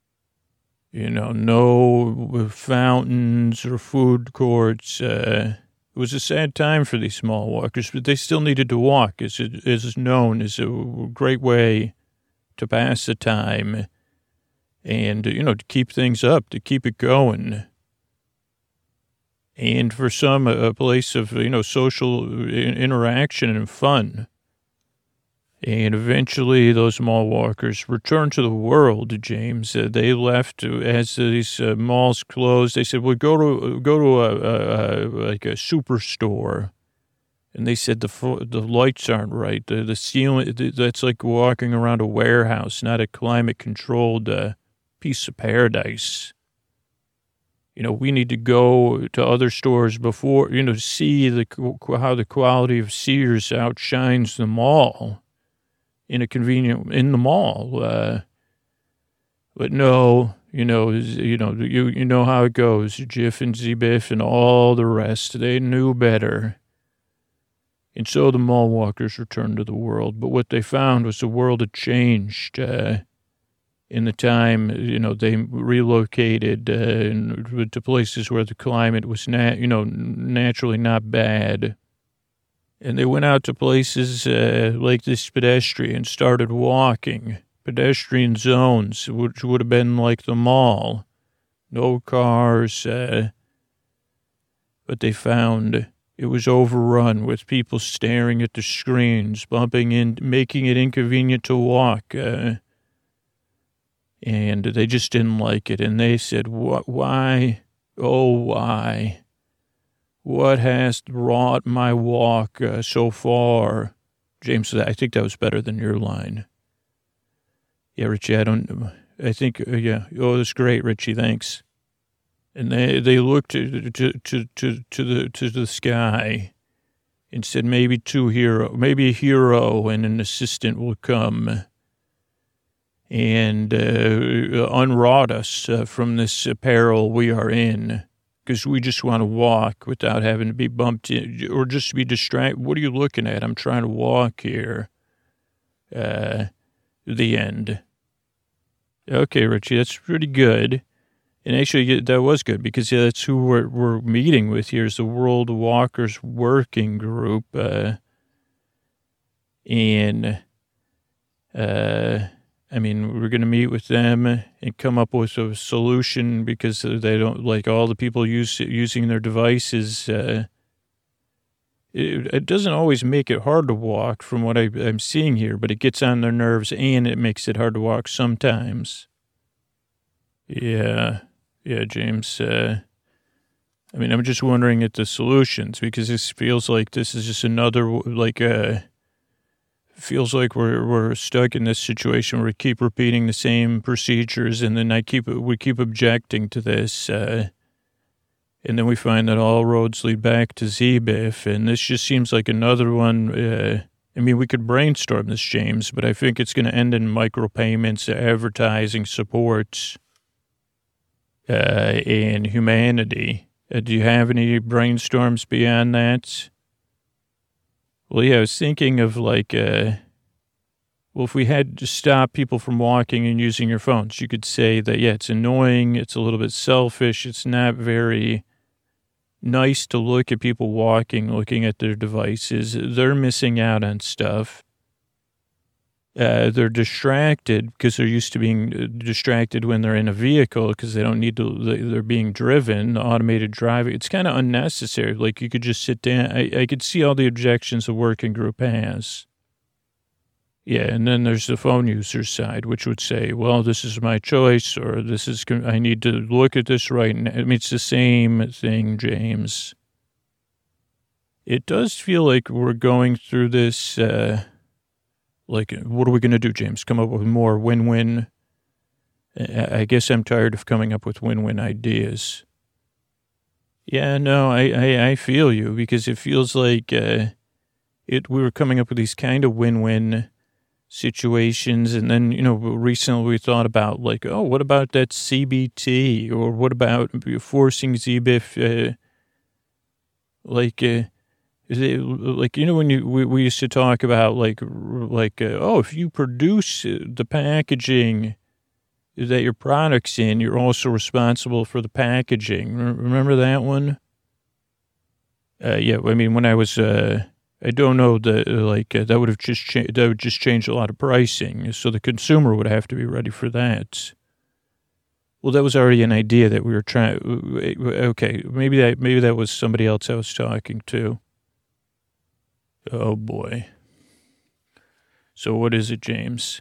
No fountains or food courts. It was a sad time for these small walkers, but they still needed to walk, as is known as a great way to pass the time and, to keep things up, to keep it going. And for some, a place of, social interaction and fun. And eventually those mall walkers returned to the world, James. They left as these malls closed. They said, well, go to a superstore. And they said the lights aren't right. The ceiling, that's like walking around a warehouse, not a climate-controlled piece of paradise. We need to go to other stores before, to see how the quality of Sears outshines the mall. In the mall. But no, you know how it goes. Jif and Z-Biff and all the rest, they knew better. And so the mall walkers returned to the world. But what they found was the world had changed in the time, they relocated to places where the climate was, naturally not bad. And they went out to places like this pedestrian, started walking. Pedestrian zones, which would have been like the mall. No cars. But they found it was overrun with people staring at the screens, bumping in, making it inconvenient to walk. And they just didn't like it. And they said, why? Oh, why? What has wrought my walk so far? James, I think that was better than your line. Yeah, Richie, yeah. Oh, that's great, Richie, thanks. And they looked to the sky and said, maybe a hero and an assistant will come and unwrought us from this peril we are in. Because we just want to walk without having to be bumped in or just to be distracted. What are you looking at? I'm trying to walk here. The end. Okay, Richie, that's pretty good. And actually, that was good because that's who we're meeting with here is the World Walkers Working Group. We're going to meet with them and come up with a solution because they don't like all the people using their devices. It doesn't always make it hard to walk from what I'm seeing here, but it gets on their nerves and it makes it hard to walk sometimes. Yeah, James. I'm just wondering at the solutions because this feels like this is just another feels like we're stuck in this situation where we keep repeating the same procedures and then we keep objecting to this. And then we find that all roads lead back to Z-Biff. And this just seems like another one. I mean, we could brainstorm this, James, but I think it's going to end in micropayments, advertising supports, and humanity. Do you have any brainstorms beyond that? Well, yeah, I was thinking of like, well, if we had to stop people from walking and using your phones, you could say that, yeah, it's annoying, it's a little bit selfish, it's not very nice to look at people walking, looking at their devices. They're missing out on stuff. They're distracted because they're used to being distracted when they're in a vehicle because they don't need to, they're being driven, automated driving. It's kind of unnecessary. Like you could just sit down. I could see all the objections the working group has. Yeah, and then there's the phone user side, which would say, well, this is my choice, or this is, I need to look at this right now. I mean, it's the same thing, James. It does feel like we're going through this, like, what are we going to do, James? Come up with more win-win? I guess I'm tired of coming up with win-win ideas. Yeah, no, I feel you, because it feels like we were coming up with these kind of win-win situations, and then, you know, recently we thought about like, oh, what about that CBT, or what about forcing ZBIF, like, like, you know, when we used to talk about like, oh, if you produce the packaging that your product's in, you're also responsible for the packaging. Remember that one? Yeah, I mean, when I was, I don't know that that would just change a lot of pricing. So the consumer would have to be ready for that. Well, that was already an idea that we were trying. Okay, maybe that was somebody else I was talking to. Oh boy. So what is it, James?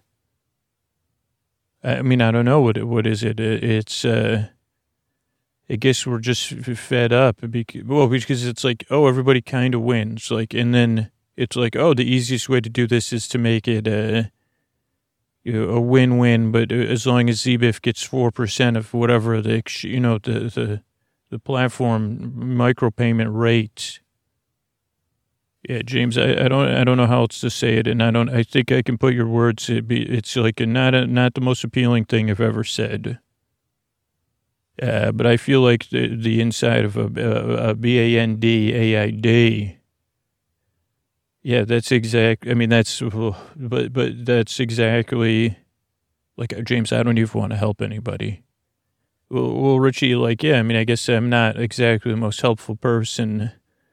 I mean, I don't know what is it. It's I guess we're just fed up because it's like, oh, everybody kind of wins. Like, and then it's like, oh, the easiest way to do this is to make it a win-win. But as long as ZBIF gets 4% of whatever the platform micropayment rate. Yeah, James, I don't know how else to say it, and I think I can put your words. It's like not the most appealing thing I've ever said. But I feel like the inside of a BAND-AID, yeah, that's exact. I mean, but that's exactly, like, James, I don't even want to help anybody. Well, Richie, like, yeah, I mean, I guess I'm not exactly the most helpful person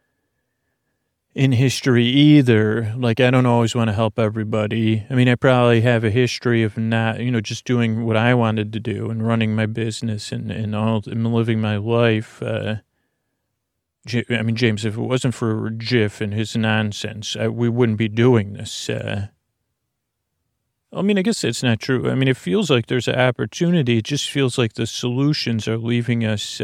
in history either. Like, I don't always want to help everybody. I mean, I probably have a history of not, just doing what I wanted to do and running my business and living my life. I mean, James, if it wasn't for Jiff and his nonsense, we wouldn't be doing this. I mean, I guess it's not true. I mean, it feels like there's an opportunity. It just feels like the solutions are leaving us.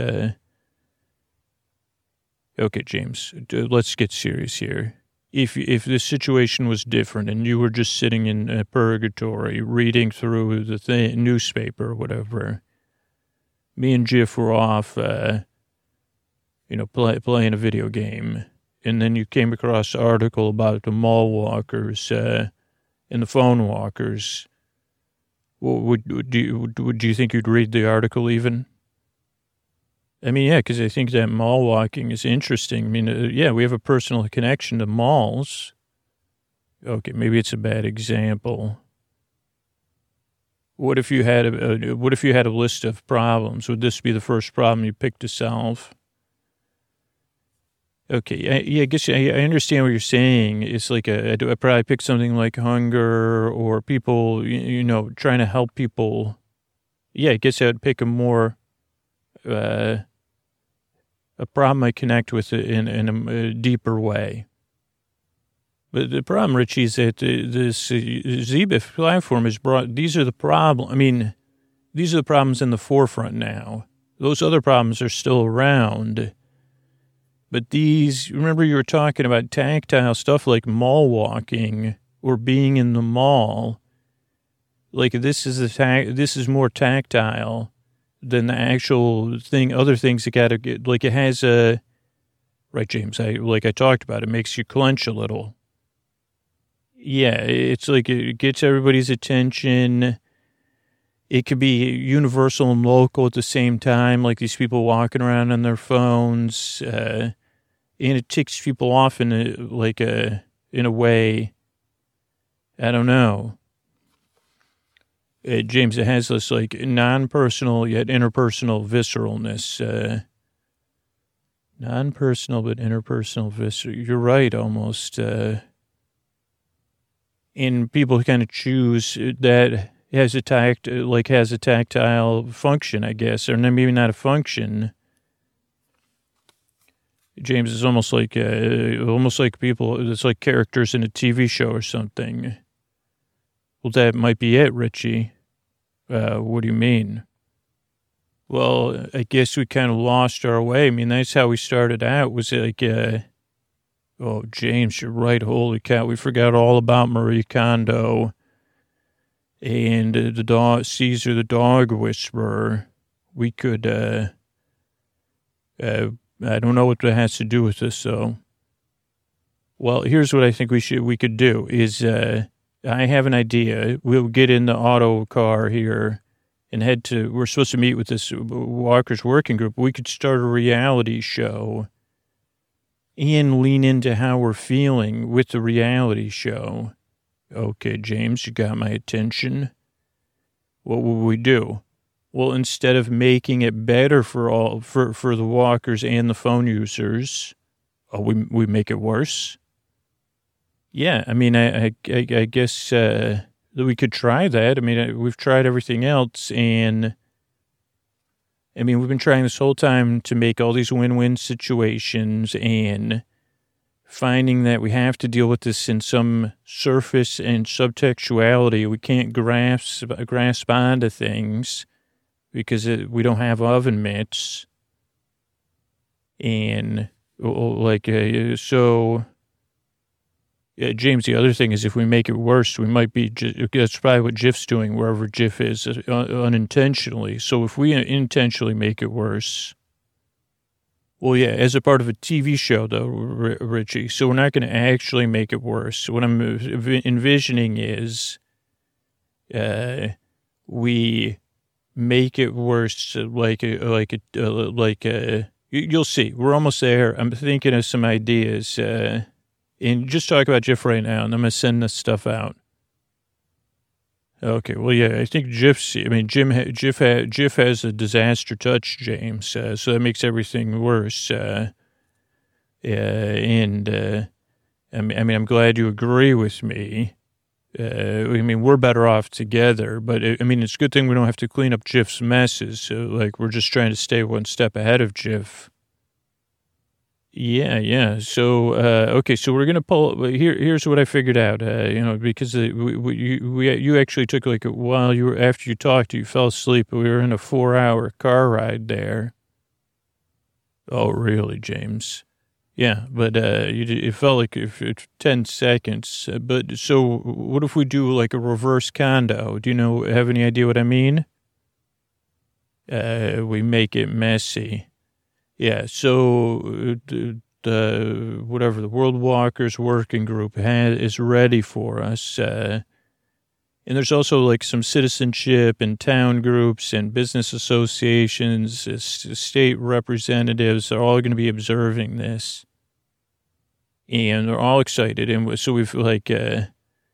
Okay, James, let's get serious here. If the situation was different and you were just sitting in purgatory reading through the newspaper or whatever, me and Jiff were off, playing a video game, and then you came across an article about the mall walkers and the phone walkers. Well, would you think you'd read the article even? I mean, yeah, because I think that mall walking is interesting. I mean, yeah, we have a personal connection to malls. Okay, maybe it's a bad example. What if you had a list of problems? Would this be the first problem you pick to solve? Okay, I guess I understand what you're saying. It's like I'd probably pick something like hunger or people, trying to help people. Yeah, I guess I would pick a more a problem I connect with in a deeper way. But the problem, Richie, is that this ZBIF platform has brought, these are the problems in the forefront now. Those other problems are still around. But remember you were talking about tactile stuff like mall walking or being in the mall. Like this is more tactile than the actual thing. Other things that got to get, like it has right, James, I talked about, it makes you clench a little. Yeah, it's like it gets everybody's attention. It could be universal and local at the same time, like these people walking around on their phones. And it ticks people off in a way, I don't know. James, it has this like non-personal yet interpersonal visceralness. Non-personal but interpersonal visceral. You're right, almost. And people kind of choose that has a tactile function, I guess, or maybe not a function. James, is almost like people. It's like characters in a TV show or something. Well, that might be it, Richie. What do you mean? Well, I guess we kind of lost our way. I mean, that's how we started out. Was like, oh, James, you're right. Holy cow, we forgot all about Marie Kondo and the dog, Caesar, the dog whisperer. We could, I don't know what that has to do with this, though. Well, here's what I think we could do is, I have an idea. We'll get in the auto car here and we're supposed to meet with this Walker's working group. We could start a reality show and lean into how we're feeling with the reality show. Okay, James, you got my attention. What will we do? Well, instead of making it better for the walkers and the phone users, we make it worse. Yeah, I mean, I guess we could try that. I mean, we've tried everything else, and I mean, we've been trying this whole time to make all these win-win situations, and finding that we have to deal with this in some surface and subtextuality. We can't grasp onto things because we don't have oven mitts, and so. James, the other thing is if we make it worse, we might be, that's probably what Jif's doing wherever Jif is, unintentionally. So if we intentionally make it worse, well, yeah, as a part of a TV show, though, Richie, so we're not going to actually make it worse. What I'm envisioning is we make it worse you'll see. We're almost there. I'm thinking of some ideas, and just talk about Jif right now, and I'm going to send this stuff out. Okay, well, yeah, I think Jif has a disaster touch, James, so that makes everything worse. I mean, I'm glad you agree with me. I mean, we're better off together, but I mean, it's a good thing we don't have to clean up Jif's messes. So, like, we're just trying to stay one step ahead of Jif. Yeah. So, okay. So we're gonna pull. Here's what I figured out. Because you actually took like a while. After you talked, you fell asleep. We were in a 4-hour car ride there. Oh, really, James? Yeah, but it felt like 10 seconds. But so, what if we do like a reverse Kondo? Do you have any idea what I mean? We make it messy. Yeah, so whatever the World Walkers Working Group is ready for us. And there's also like some citizenship and town groups and business associations, state representatives are all going to be observing this. And they're all excited. And so we've like, this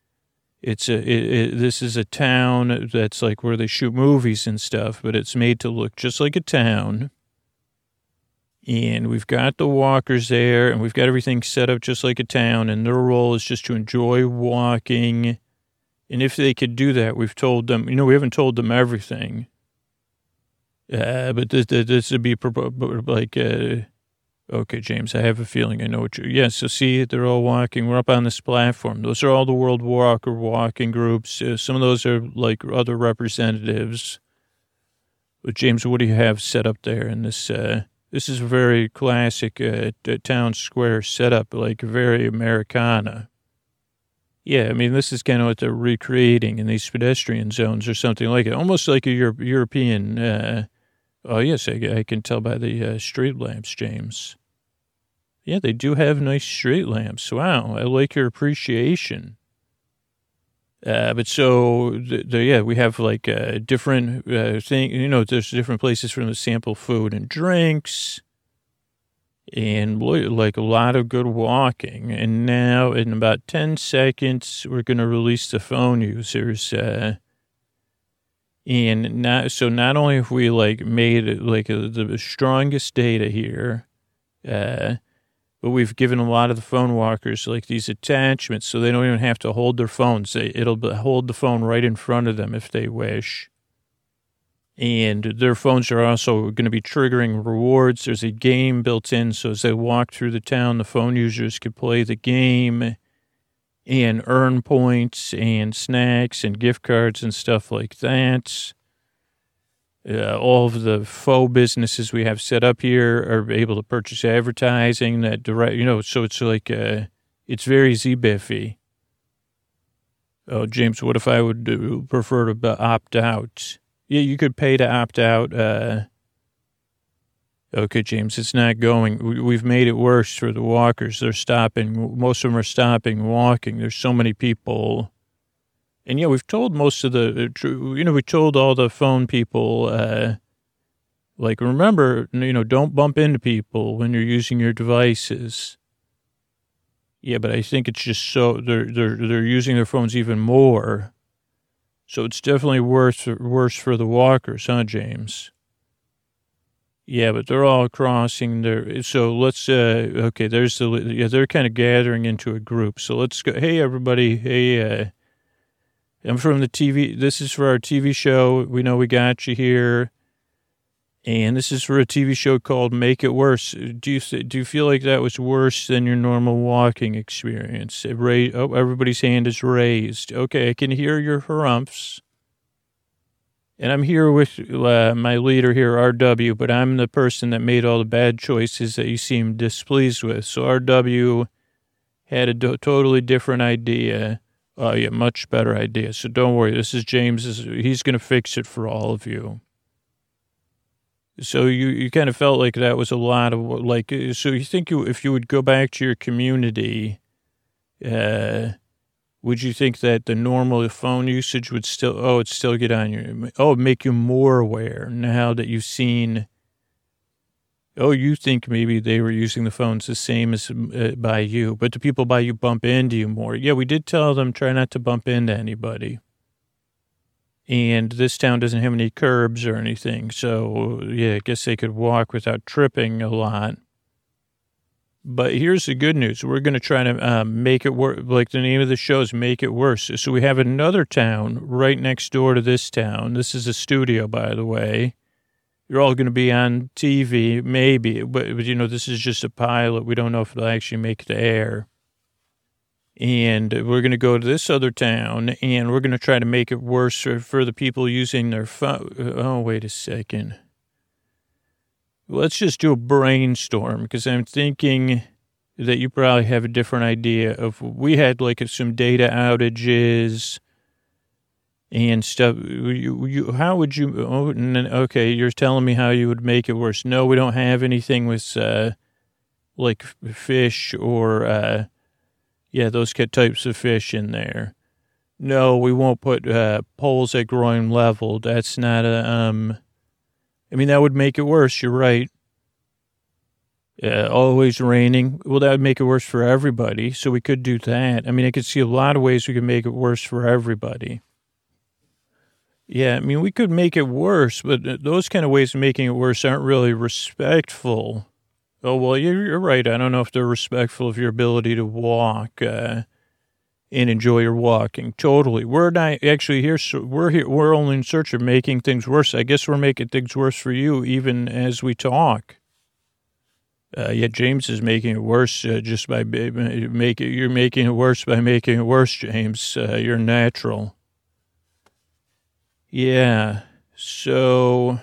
is a town that's like where they shoot movies and stuff, but it's made to look just like a town. And we've got the walkers there, and we've got everything set up just like a town, and their role is just to enjoy walking. And if they could do that, we've told them, we haven't told them everything. But this would be like, okay, James, I have a feeling I know what so see, they're all walking. We're up on this platform. Those are all the World Walker walking groups. Some of those are like other representatives. But James, what do you have set up there in this, this is a very classic town square setup, like very Americana. Yeah, I mean, this is kind of what they're recreating in these pedestrian zones or something like it. Almost like a European, oh, yes, I can tell by the street lamps, James. Yeah, they do have nice street lamps. Wow, I like your appreciation. But so, we have like different thing. There's different places for them to sample food and drinks, and like a lot of good walking. And now, in about 10 seconds, we're going to release the phone users. And not only have we like made it like the strongest data here, but we've given a lot of the phone walkers like these attachments so they don't even have to hold their phones. It'll hold the phone right in front of them if they wish. And their phones are also going to be triggering rewards. There's a game built in, so as they walk through the town, the phone users can play the game and earn points and snacks and gift cards and stuff like that. All of the faux businesses we have set up here are able to purchase advertising that direct, so it's like, it's very Z-Biffy. Oh, James, what if I would prefer to opt out? Yeah, you could pay to opt out. Okay, James, it's not going. We've made it worse for the walkers. They're stopping. Most of them are stopping walking. There's so many people. And, we've told most of we told all the phone people, like, remember, don't bump into people when you're using your devices. Yeah, but I think it's just so they're using their phones even more. So it's definitely worse for the walkers, huh, James? Yeah, but they're all crossing their, so let's, okay, they're kind of gathering into a group. So let's go. Hey, everybody. Hey, I'm from the TV. This is for our TV show. We know we got you here. And this is for a TV show called Make It Worse. Do you feel like that was worse than your normal walking experience? Everybody's hand is raised. Okay, I can hear your harumphs. And I'm here with my leader here, RW, but I'm the person that made all the bad choices that you seem displeased with. So RW had a totally different idea. Oh, yeah, much better idea. So don't worry. This is James. He's going to fix it for all of you. So you kind of felt like that was a lot of, like, so you think if you would go back to your community, would you think that the normal phone usage would it'd still get on make you more aware now that you've seen, you think maybe they were using the phones the same as by you, but the people by you bump into you more. Yeah, we did tell them try not to bump into anybody. And this town doesn't have any curbs or anything. So, yeah, I guess they could walk without tripping a lot. But here's the good news. We're going to try to make it work. Like the name of the show is Make It Worse. So we have another town right next door to this town. This is a studio, by the way. You're all going to be on TV, maybe. But this is just a pilot. We don't know if it'll actually make it to air. And we're going to go to this other town, and we're going to try to make it worse for the people using their phone. Oh, wait a second. Let's just do a brainstorm, because I'm thinking that you probably have a different idea of, we had like some data outages and stuff. How would you, okay, you're telling me how you would make it worse. No, we don't have anything with like fish or, those types of fish in there. No, we won't put poles at groin level. That's not that would make it worse. You're right. Always raining. Well, that would make it worse for everybody. So we could do that. I could see a lot of ways we could make it worse for everybody. Yeah, we could make it worse, but those kind of ways of making it worse aren't really respectful. Oh, well, you're right. I don't know if they're respectful of your ability to walk and enjoy your walking. Totally. We're not actually here. So we're only in search of making things worse. I guess we're making things worse for you even as we talk. James is making it worse just by you're making it worse by making it worse, James. You're natural. Yeah. So,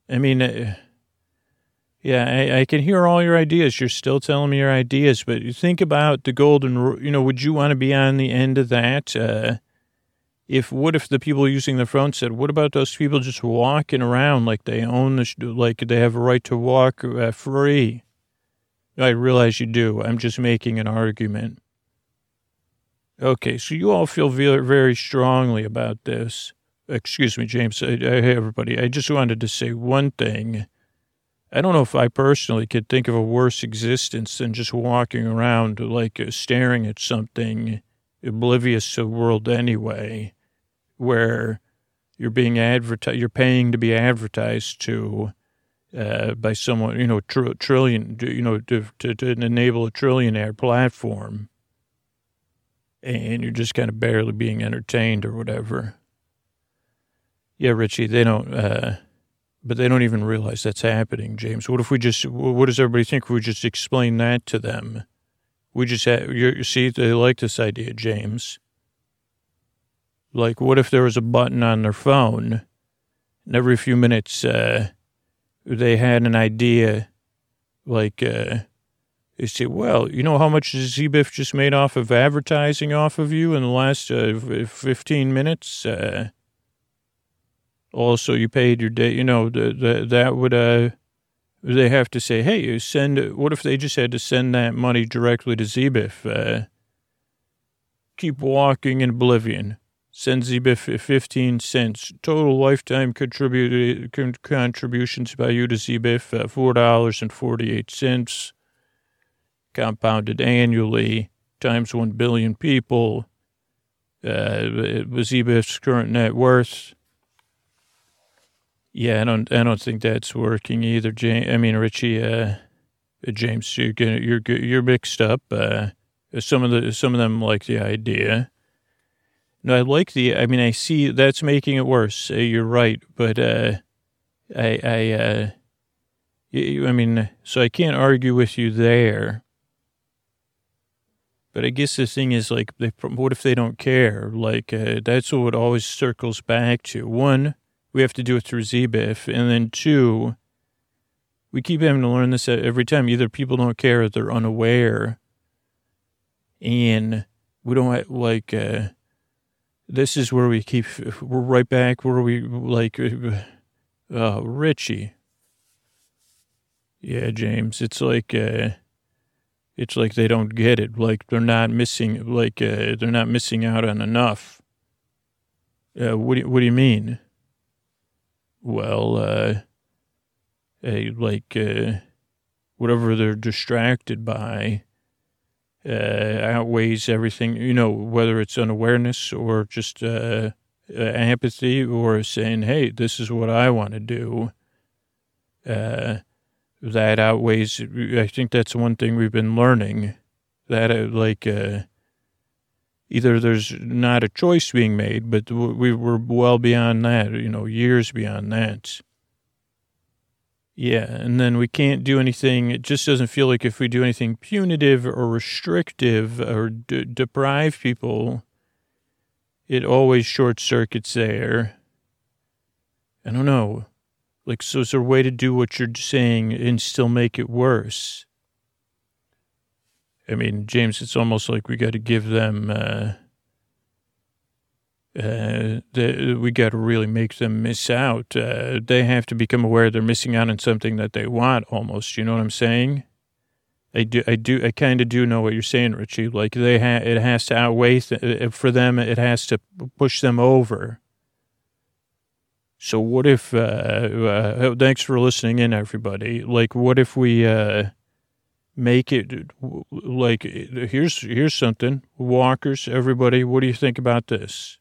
I can hear all your ideas. You're still telling me your ideas, but you think about the golden, would you want to be on the end of that? What if the people using their phone said, what about those people just walking around like they own like they have a right to walk free? I realize you do. I'm just making an argument. Okay, so you all feel very, very strongly about this. Excuse me, James. Hey, everybody. I just wanted to say one thing. I don't know if I personally could think of a worse existence than just walking around like staring at something oblivious to the world anyway, where you're being you're paying to be advertised to by someone, trillion, to enable a trillionaire platform. And you're just kind of barely being entertained or whatever. Yeah, Richie, they don't, but they don't even realize that's happening, James. What does everybody think if we just explain that to them? We just you see, they like this idea, James. Like, what if there was a button on their phone, and every few minutes they had an idea, like, they say, well, you know how much ZBIF just made off of advertising off of you in the last 15 minutes? Also, you paid your day, that would, they have to say, hey, what if they just had to send that money directly to ZBIF? Keep walking in oblivion. Send ZBIF 15 cents. Total lifetime contributions by you to ZBIF, $4.48. Compounded annually times 1 billion people. ZBIF's current net worth. Yeah, I don't think that's working either, Richie. James, you're mixed up. Some of them like the idea. No, I like I see that's making it worse. You're right, but so I can't argue with you there. But I guess the thing is, like, what if they don't care? Like, that's what it always circles back to. One, we have to do it through ZBIF. And then two, we keep having to learn this every time. Either people don't care or they're unaware. And we don't have, like, this is where we're right back where we, like, Richie. Yeah, James, it's like they don't get it. Like they're not missing out on enough. What do you mean? Well, whatever they're distracted by outweighs everything, whether it's unawareness or just apathy or saying, hey, this is what I want to do. That outweighs, I think that's one thing we've been learning, that either there's not a choice being made, but we were well beyond that, years beyond that. Yeah, and then we can't do anything. It just doesn't feel like if we do anything punitive or restrictive or deprive people, it always short circuits there. I don't know. Like, so is there a way to do what you're saying and still make it worse? I mean, James, it's almost like we got to give them, we got to really make them miss out. They have to become aware they're missing out on something that they want almost. You know what I'm saying? I kind of do know what you're saying, Richie. Like it has to outweigh, for them, it has to push them over. So what if, thanks for listening in, everybody. Like, what if we make it, like, here's something. Walkers, everybody, what do you think about this?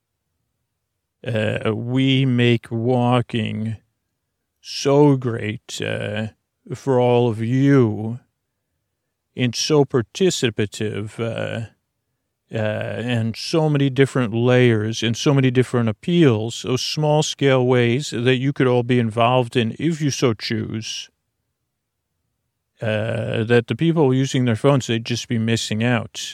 We make walking so great for all of you and so participative and so many different layers and so many different appeals, so small-scale ways that you could all be involved in if you so choose, that the people using their phones, they'd just be missing out.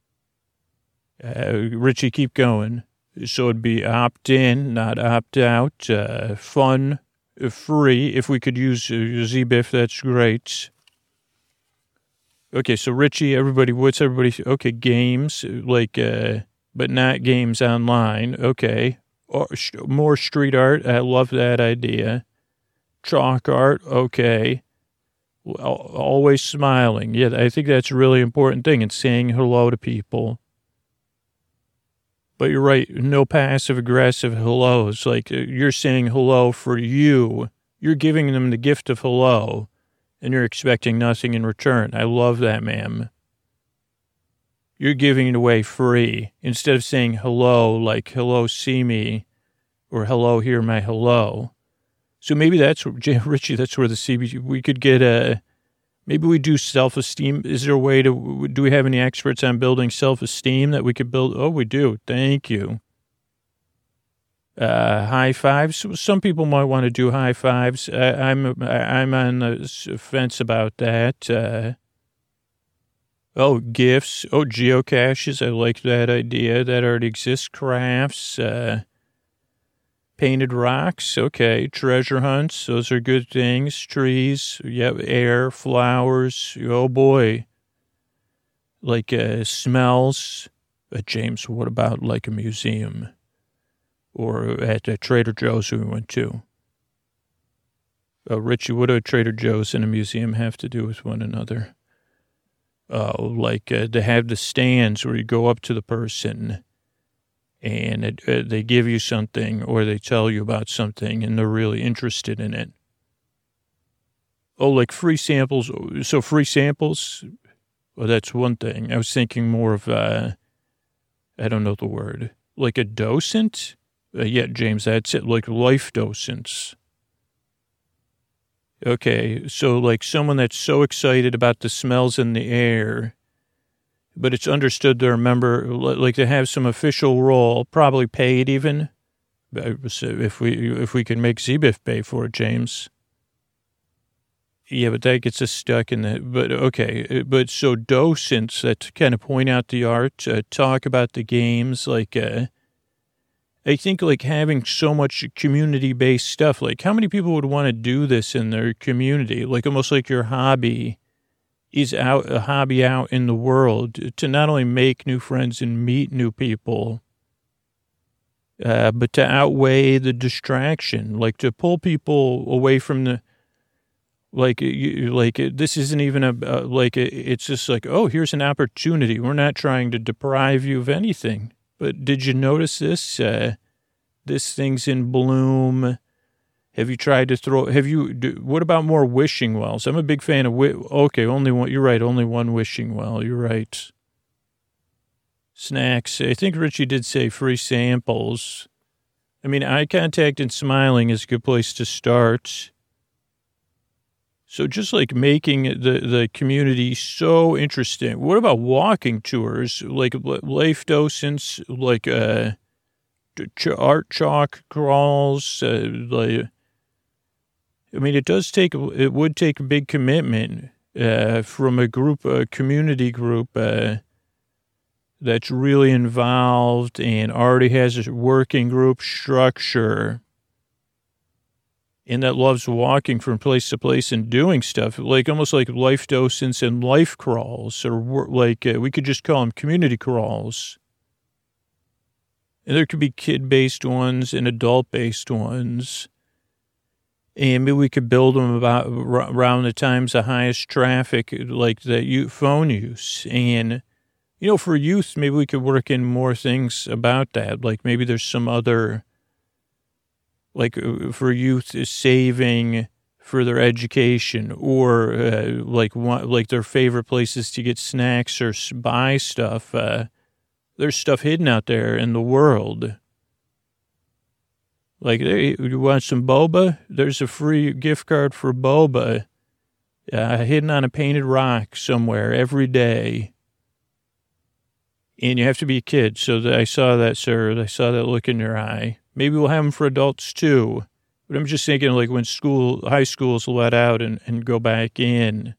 Richie, keep going. So it'd be opt-in, not opt-out, fun, free. If we could use ZBIF, that's great. Okay, so Richie, what's everybody? Okay, games, but not games online. Okay. Or, more street art. I love that idea. Chalk art. Okay. Always smiling. Yeah, I think that's a really important thing. And saying hello to people. But you're right. No passive-aggressive hellos. Like, you're saying hello for you. You're giving them the gift of hello, and you're expecting nothing in return. I love that, ma'am. You're giving it away free. Instead of saying hello, like, hello, see me, or hello, hear my hello. So maybe that's, Richie, that's where the CBT, we could get maybe we do self-esteem. Is there a way to, do we have any experts on building self-esteem that we could build? Oh, we do. Thank you. High fives. Some people might want to do high fives. I'm on the fence about that. Gifts. Geocaches. I like that idea. That already exists. Crafts. Painted rocks. Okay. Treasure hunts. Those are good things. Trees. Yep. Air. Flowers. Oh, boy. Like smells. James, what about like a museum? Or at Trader Joe's we went to? Richie, what do Trader Joe's and a museum have to do with one another? To have the stands where you go up to the person and they give you something or they tell you about something and they're really interested in it. Like free samples. So free samples, well, that's one thing. I was thinking more of, I don't know the word, like a docent? Yeah, James, that's it, like life docents. Okay, so like someone that's so excited about the smells in the air, but it's understood they're a member, like to have some official role, probably paid even, if we can make ZBIF pay for it, James. Yeah, but that gets us stuck in that. But okay, but so docents that kind of point out the art, talk about the games, like I think like having so much community-based stuff, like how many people would want to do this in their community? Like almost like your hobby is a hobby out in the world to not only make new friends and meet new people, but to outweigh the distraction, like to pull people away from the, this isn't even it's just like, oh, here's an opportunity. We're not trying to deprive you of anything. But did you notice this? This thing's in bloom. Have you tried to what about more wishing wells? I'm a big fan of, only one. You're right, only one wishing well. You're right. Snacks. I think Richie did say free samples. I mean, eye contact and smiling is a good place to start. So just like making the community so interesting. What about walking tours, like life docents, like art chalk crawls? It would take a big commitment from a community group that's really involved and already has a working group structure. And that loves walking from place to place and doing stuff, like almost like life docents and life crawls, or like we could just call them community crawls. And there could be kid-based ones and adult-based ones. And maybe we could build them about around the times of highest traffic, like the phone use. And, for youth, maybe we could work in more things about that. Like maybe there's some other, like for youth is saving for their education, or like their favorite places to get snacks or buy stuff. There's stuff hidden out there in the world. Like, hey, you want some boba? There's a free gift card for boba hidden on a painted rock somewhere every day. And you have to be a kid. So I saw that, sir. I saw that look in your eye. Maybe we'll have them for adults, too. But I'm just thinking, like, when high schools let out and go back in.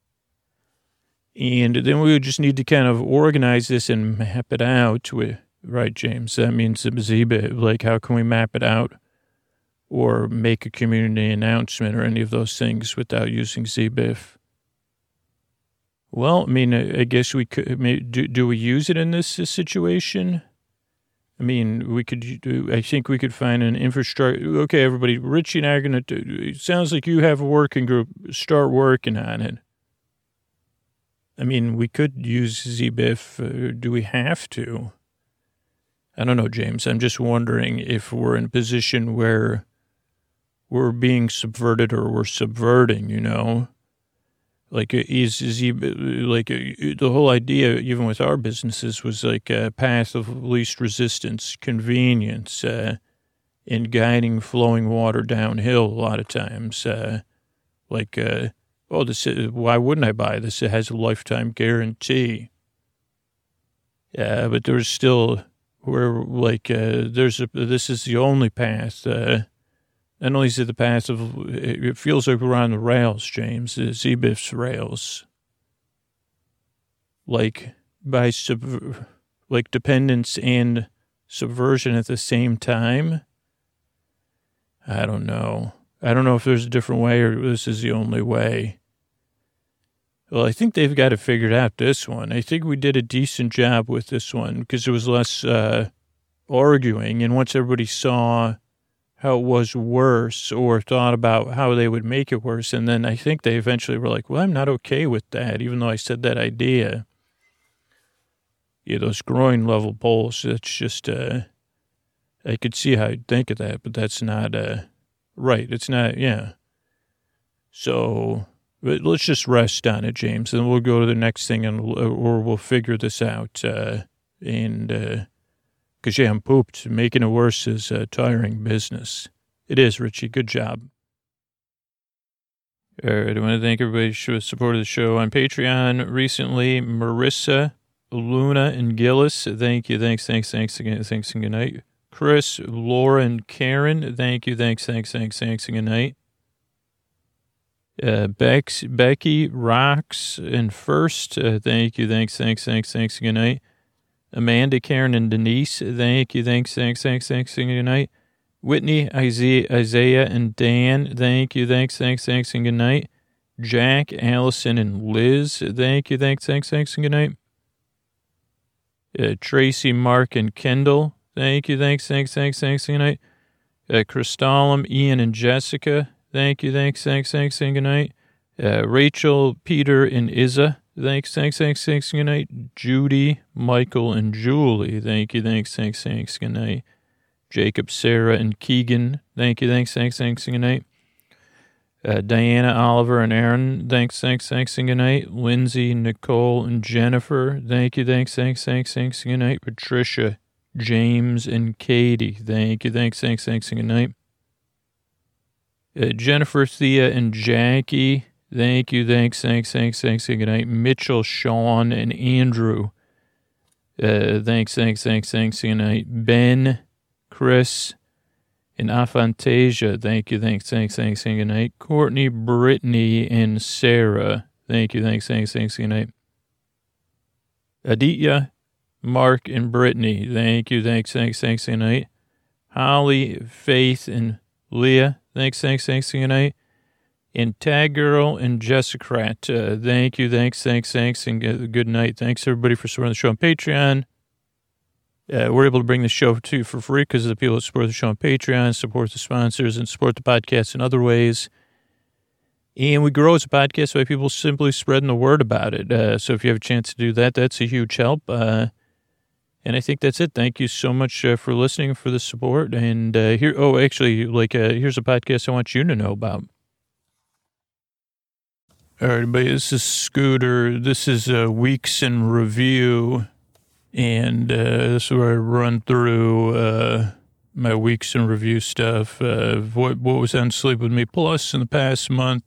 And then we would just need to kind of organize this and map it out. Right, James? That means ZBIF. Like, how can we map it out? Or make a community announcement or any of those things without using ZBIF? Well, I mean, I guess we could. Do we use it in this situation? I mean, I think we could find an infrastructure. Okay, everybody, Richie and I are going to do, it sounds like you have a working group. Start working on it. I mean, we could use ZBIF. Do we have to? I don't know, James. I'm just wondering if we're in a position where we're being subverted or we're subverting, you know? Like, is he, like, the whole idea, even with our businesses, was like a path of least resistance, convenience, in guiding flowing water downhill a lot of times. Why wouldn't I buy this? It has a lifetime guarantee. But there's still, this is the only path. Not only is it the path of, it feels like we're on the rails, James, the Zebif's rails. Like, dependence and subversion at the same time. I don't know. I don't know if there's a different way or this is the only way. Well, I think they've got it figured out, this one. I think we did a decent job with this one because it was less arguing. And once everybody saw how it was worse or thought about how they would make it worse, and then I think they eventually were like, well, I'm not okay with that, even though I said that idea. Yeah, those groin level polls, it's just, I could see how you'd think of that, but that's not right. It's not, yeah. So but let's just rest on it, James, and we'll go to the next thing, or we'll figure this out. Because, yeah, I'm pooped. Making it worse is a tiring business. It is, Richie. Good job. All right, I want to thank everybody who supported the show on Patreon recently. Marissa, Luna, and Gillis, thank you. Thanks again. Thanks and good night. Chris, Laura, and Karen, thank you. Thanks and good night. Becky, Rocks, and First, thank you. Thanks and good night. Amanda, Karen, and Denise, thank you. Thanks and good night. Whitney, Isaiah, and Dan, thank you. Thanks and good night. Jack, Allison, and Liz, thank you. Thanks and good night. Tracy, Mark, and Kendall, thank you. Thanks and good night. Christalum, Ian, and Jessica, thank you. Thanks and good night. Rachel, Peter, and Izza, thanks and good night. Judy, Michael, and Julie, thank you. Thanks good night. Jacob, Sarah, and Keegan, thank you. Thanks and good night. Diana, Oliver, and Aaron, thanks and good night. Lindsay, Nicole, and Jennifer, thank you. Thanks and good night. Patricia, James, and Katie, thank you. Thanks and good night. Jennifer, Thea, and Jackie, thank you. Thanks and good night. Mitchell, Sean, and Andrew, thanks and good night. Ben, Chris, and Afantasia, thank you. Thanks and good night. Courtney, Brittany, and Sarah, thank you. Thanks and good night. Aditya, Mark, and Brittany, thank you. Thanks and good night. Holly, Faith, and Leah, thanks and good night. And Tag Girl and Jessica, thank you. Thanks and good night. Thanks everybody for supporting the show on Patreon. We're able to bring the show to you for free because of the people that support the show on Patreon, support the sponsors, and support the podcast in other ways. And we grow as a podcast by people simply spreading the word about it. So if you have a chance to do that, that's a huge help. And I think that's it. Thank you so much for listening, for the support. And here's a podcast I want you to know about. All right, everybody, this is Scooter. This is Weeks in Review. And this is where I run through my Weeks in Review stuff, what was on Sleep With Me Plus in the past month,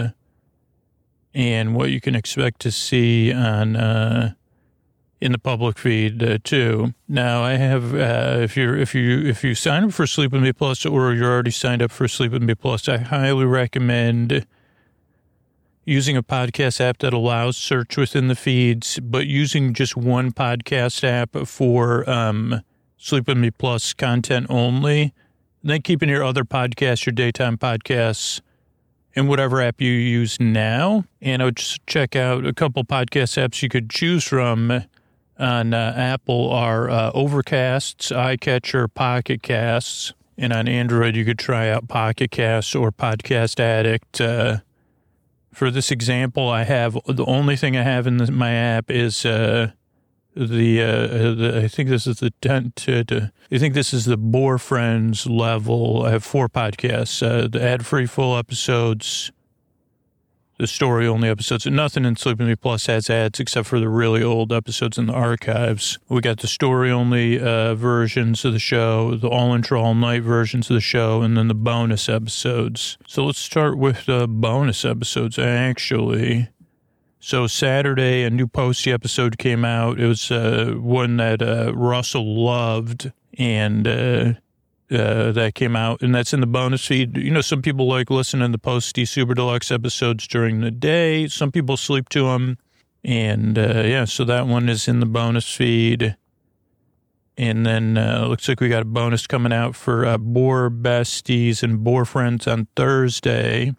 and what you can expect to see on in the public feed too. Now I have if you sign up for Sleep With Me Plus, or you're already signed up for Sleep With Me Plus, I highly recommend using a podcast app that allows search within the feeds, but using just one podcast app for Sleep With Me Plus content only, and then keeping your other podcasts, your daytime podcasts, in whatever app you use now. And I would just check out a couple podcast apps you could choose from on Apple are Overcasts, iCatcher, Pocket Casts, and on Android you could try out Pocket Casts or Podcast Addict. For this example, I have the only thing I have in my app is I think this is the 10 to I think this is the Bore Friends level. I have 4 podcasts, the ad-free full episodes, the story-only episodes, and nothing in Sleep With Me Plus has ads except for the really old episodes in the archives. We got the story-only versions of the show, the all-intro, all-night versions of the show, and then the bonus episodes. So let's start with the bonus episodes, actually. So Saturday, a new Posty episode came out. It was one that Russell loved, and that came out, and that's in the bonus feed. You know, some people like listening to the Posty Super Deluxe episodes during the day. Some people sleep to them, and so that one is in the bonus feed. And then looks like we got a bonus coming out for Bore Besties and Bore Friends on Thursday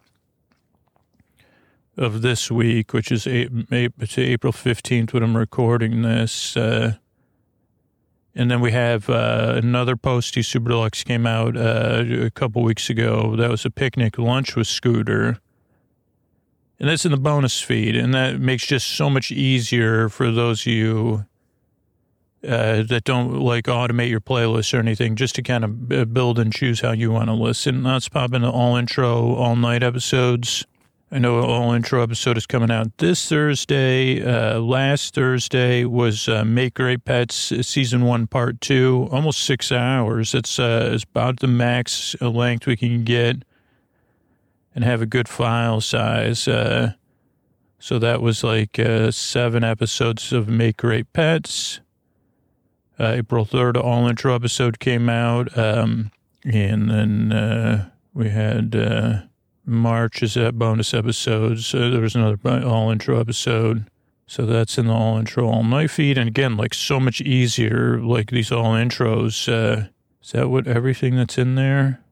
of this week, which is April 15th when I'm recording this. And then we have another Posty Super Deluxe came out a couple weeks ago. That was a picnic lunch with Scooter. And that's in the bonus feed. And that makes just so much easier for those of you that don't like automate your playlist or anything, just to kind of build and choose how you want to listen. Let's pop into all intro, all night episodes. I know all intro episode is coming out this Thursday. Last Thursday was Make Great Pets Season 1 Part 2, almost 6 hours. It's about the max length we can get and have a good file size. So that was like 7 episodes of Make Great Pets. April 3rd, all intro episode came out. And then we had... March is at bonus episodes. There was another all intro episode. So that's in the all intro all night feed. And again, like so much easier, like these all intros. Is that what everything that's in there?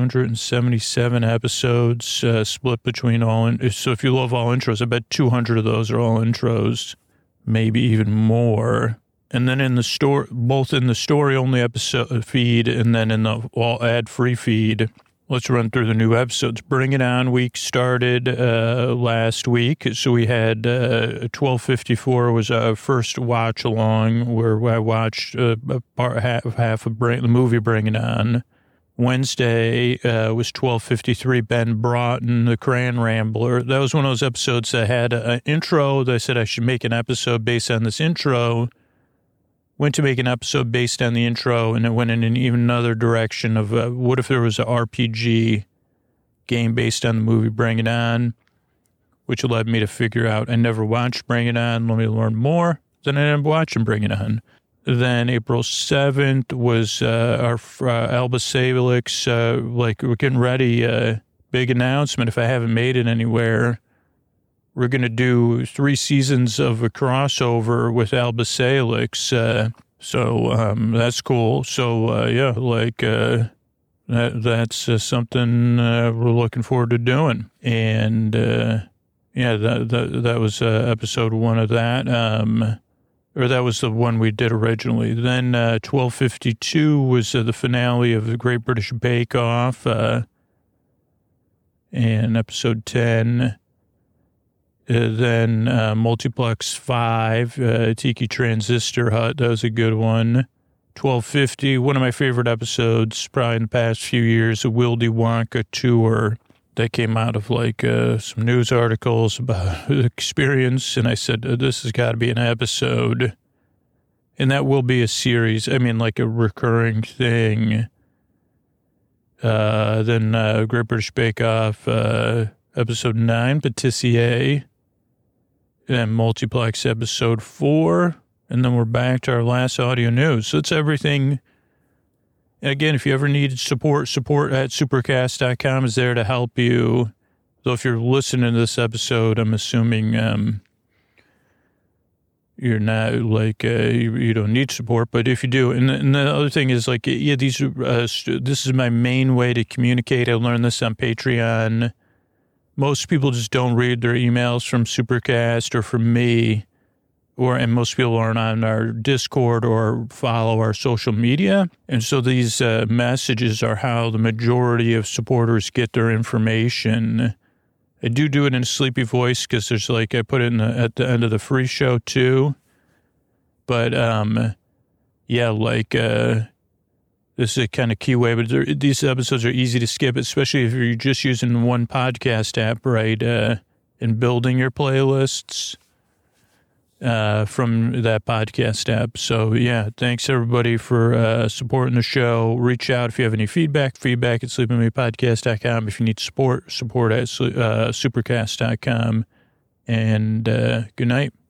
277 episodes split between all. So if you love all intros, I bet 200 of those are all intros, maybe even more. And then in the store, both in the story only episode feed and then in the all ad free feed. Let's run through the new episodes. Bring It On week started last week. So we had 1254 was our first watch along where I watched half of the movie Bring It On. Wednesday was 1253, Ben Broughton, the Crayon Rambler. That was one of those episodes that had an intro. That I said I should make an episode based on this intro. Went to make an episode based on the intro, and it went in an even another direction of what if there was an RPG game based on the movie Bring It On, which led me to figure out I never watched Bring It On. Let me learn more. Then I ended up watching Bring It On. Then April 7th was our Alba Salix, like we're getting ready, big announcement if I haven't made it anywhere. We're going to do 3 seasons of a crossover with Alba Salix. So that's cool. So, that's something we're looking forward to doing. And, that was episode 1 of that. Or that was the one we did originally. Then 1252 was the finale of the Great British Bake Off. And episode 10... then Multiplex 5, Tiki Transistor Hut. That was a good one. 1250, one of my favorite episodes probably in the past few years, a Willy Wonka tour that came out of like some news articles about the experience. And I said, this has got to be an episode. And that will be a series. I mean, like a recurring thing. Then Great British Bake Off, episode 9, Patissier. And Multiplex episode 4, and then we're back to our last audio news. So it's everything. And again, if you ever need support at supercast.com is there to help you. Though if you're listening to this episode, I'm assuming you're not like, you don't need support, but if you do, and the other thing is like, yeah, this is my main way to communicate. I learned this on Patreon. Most people just don't read their emails from Supercast or from me, and most people aren't on our Discord or follow our social media. And so these messages are how the majority of supporters get their information. I do it in a sleepy voice because there's like, I put it at the end of the free show too. But, yeah, like, this is a kind of key way, but these episodes are easy to skip, especially if you're just using one podcast app, right? And building your playlists from that podcast app. So, yeah, thanks everybody for supporting the show. Reach out if you have any feedback at sleepingmepodcast.com. If you need support at supercast.com. And good night.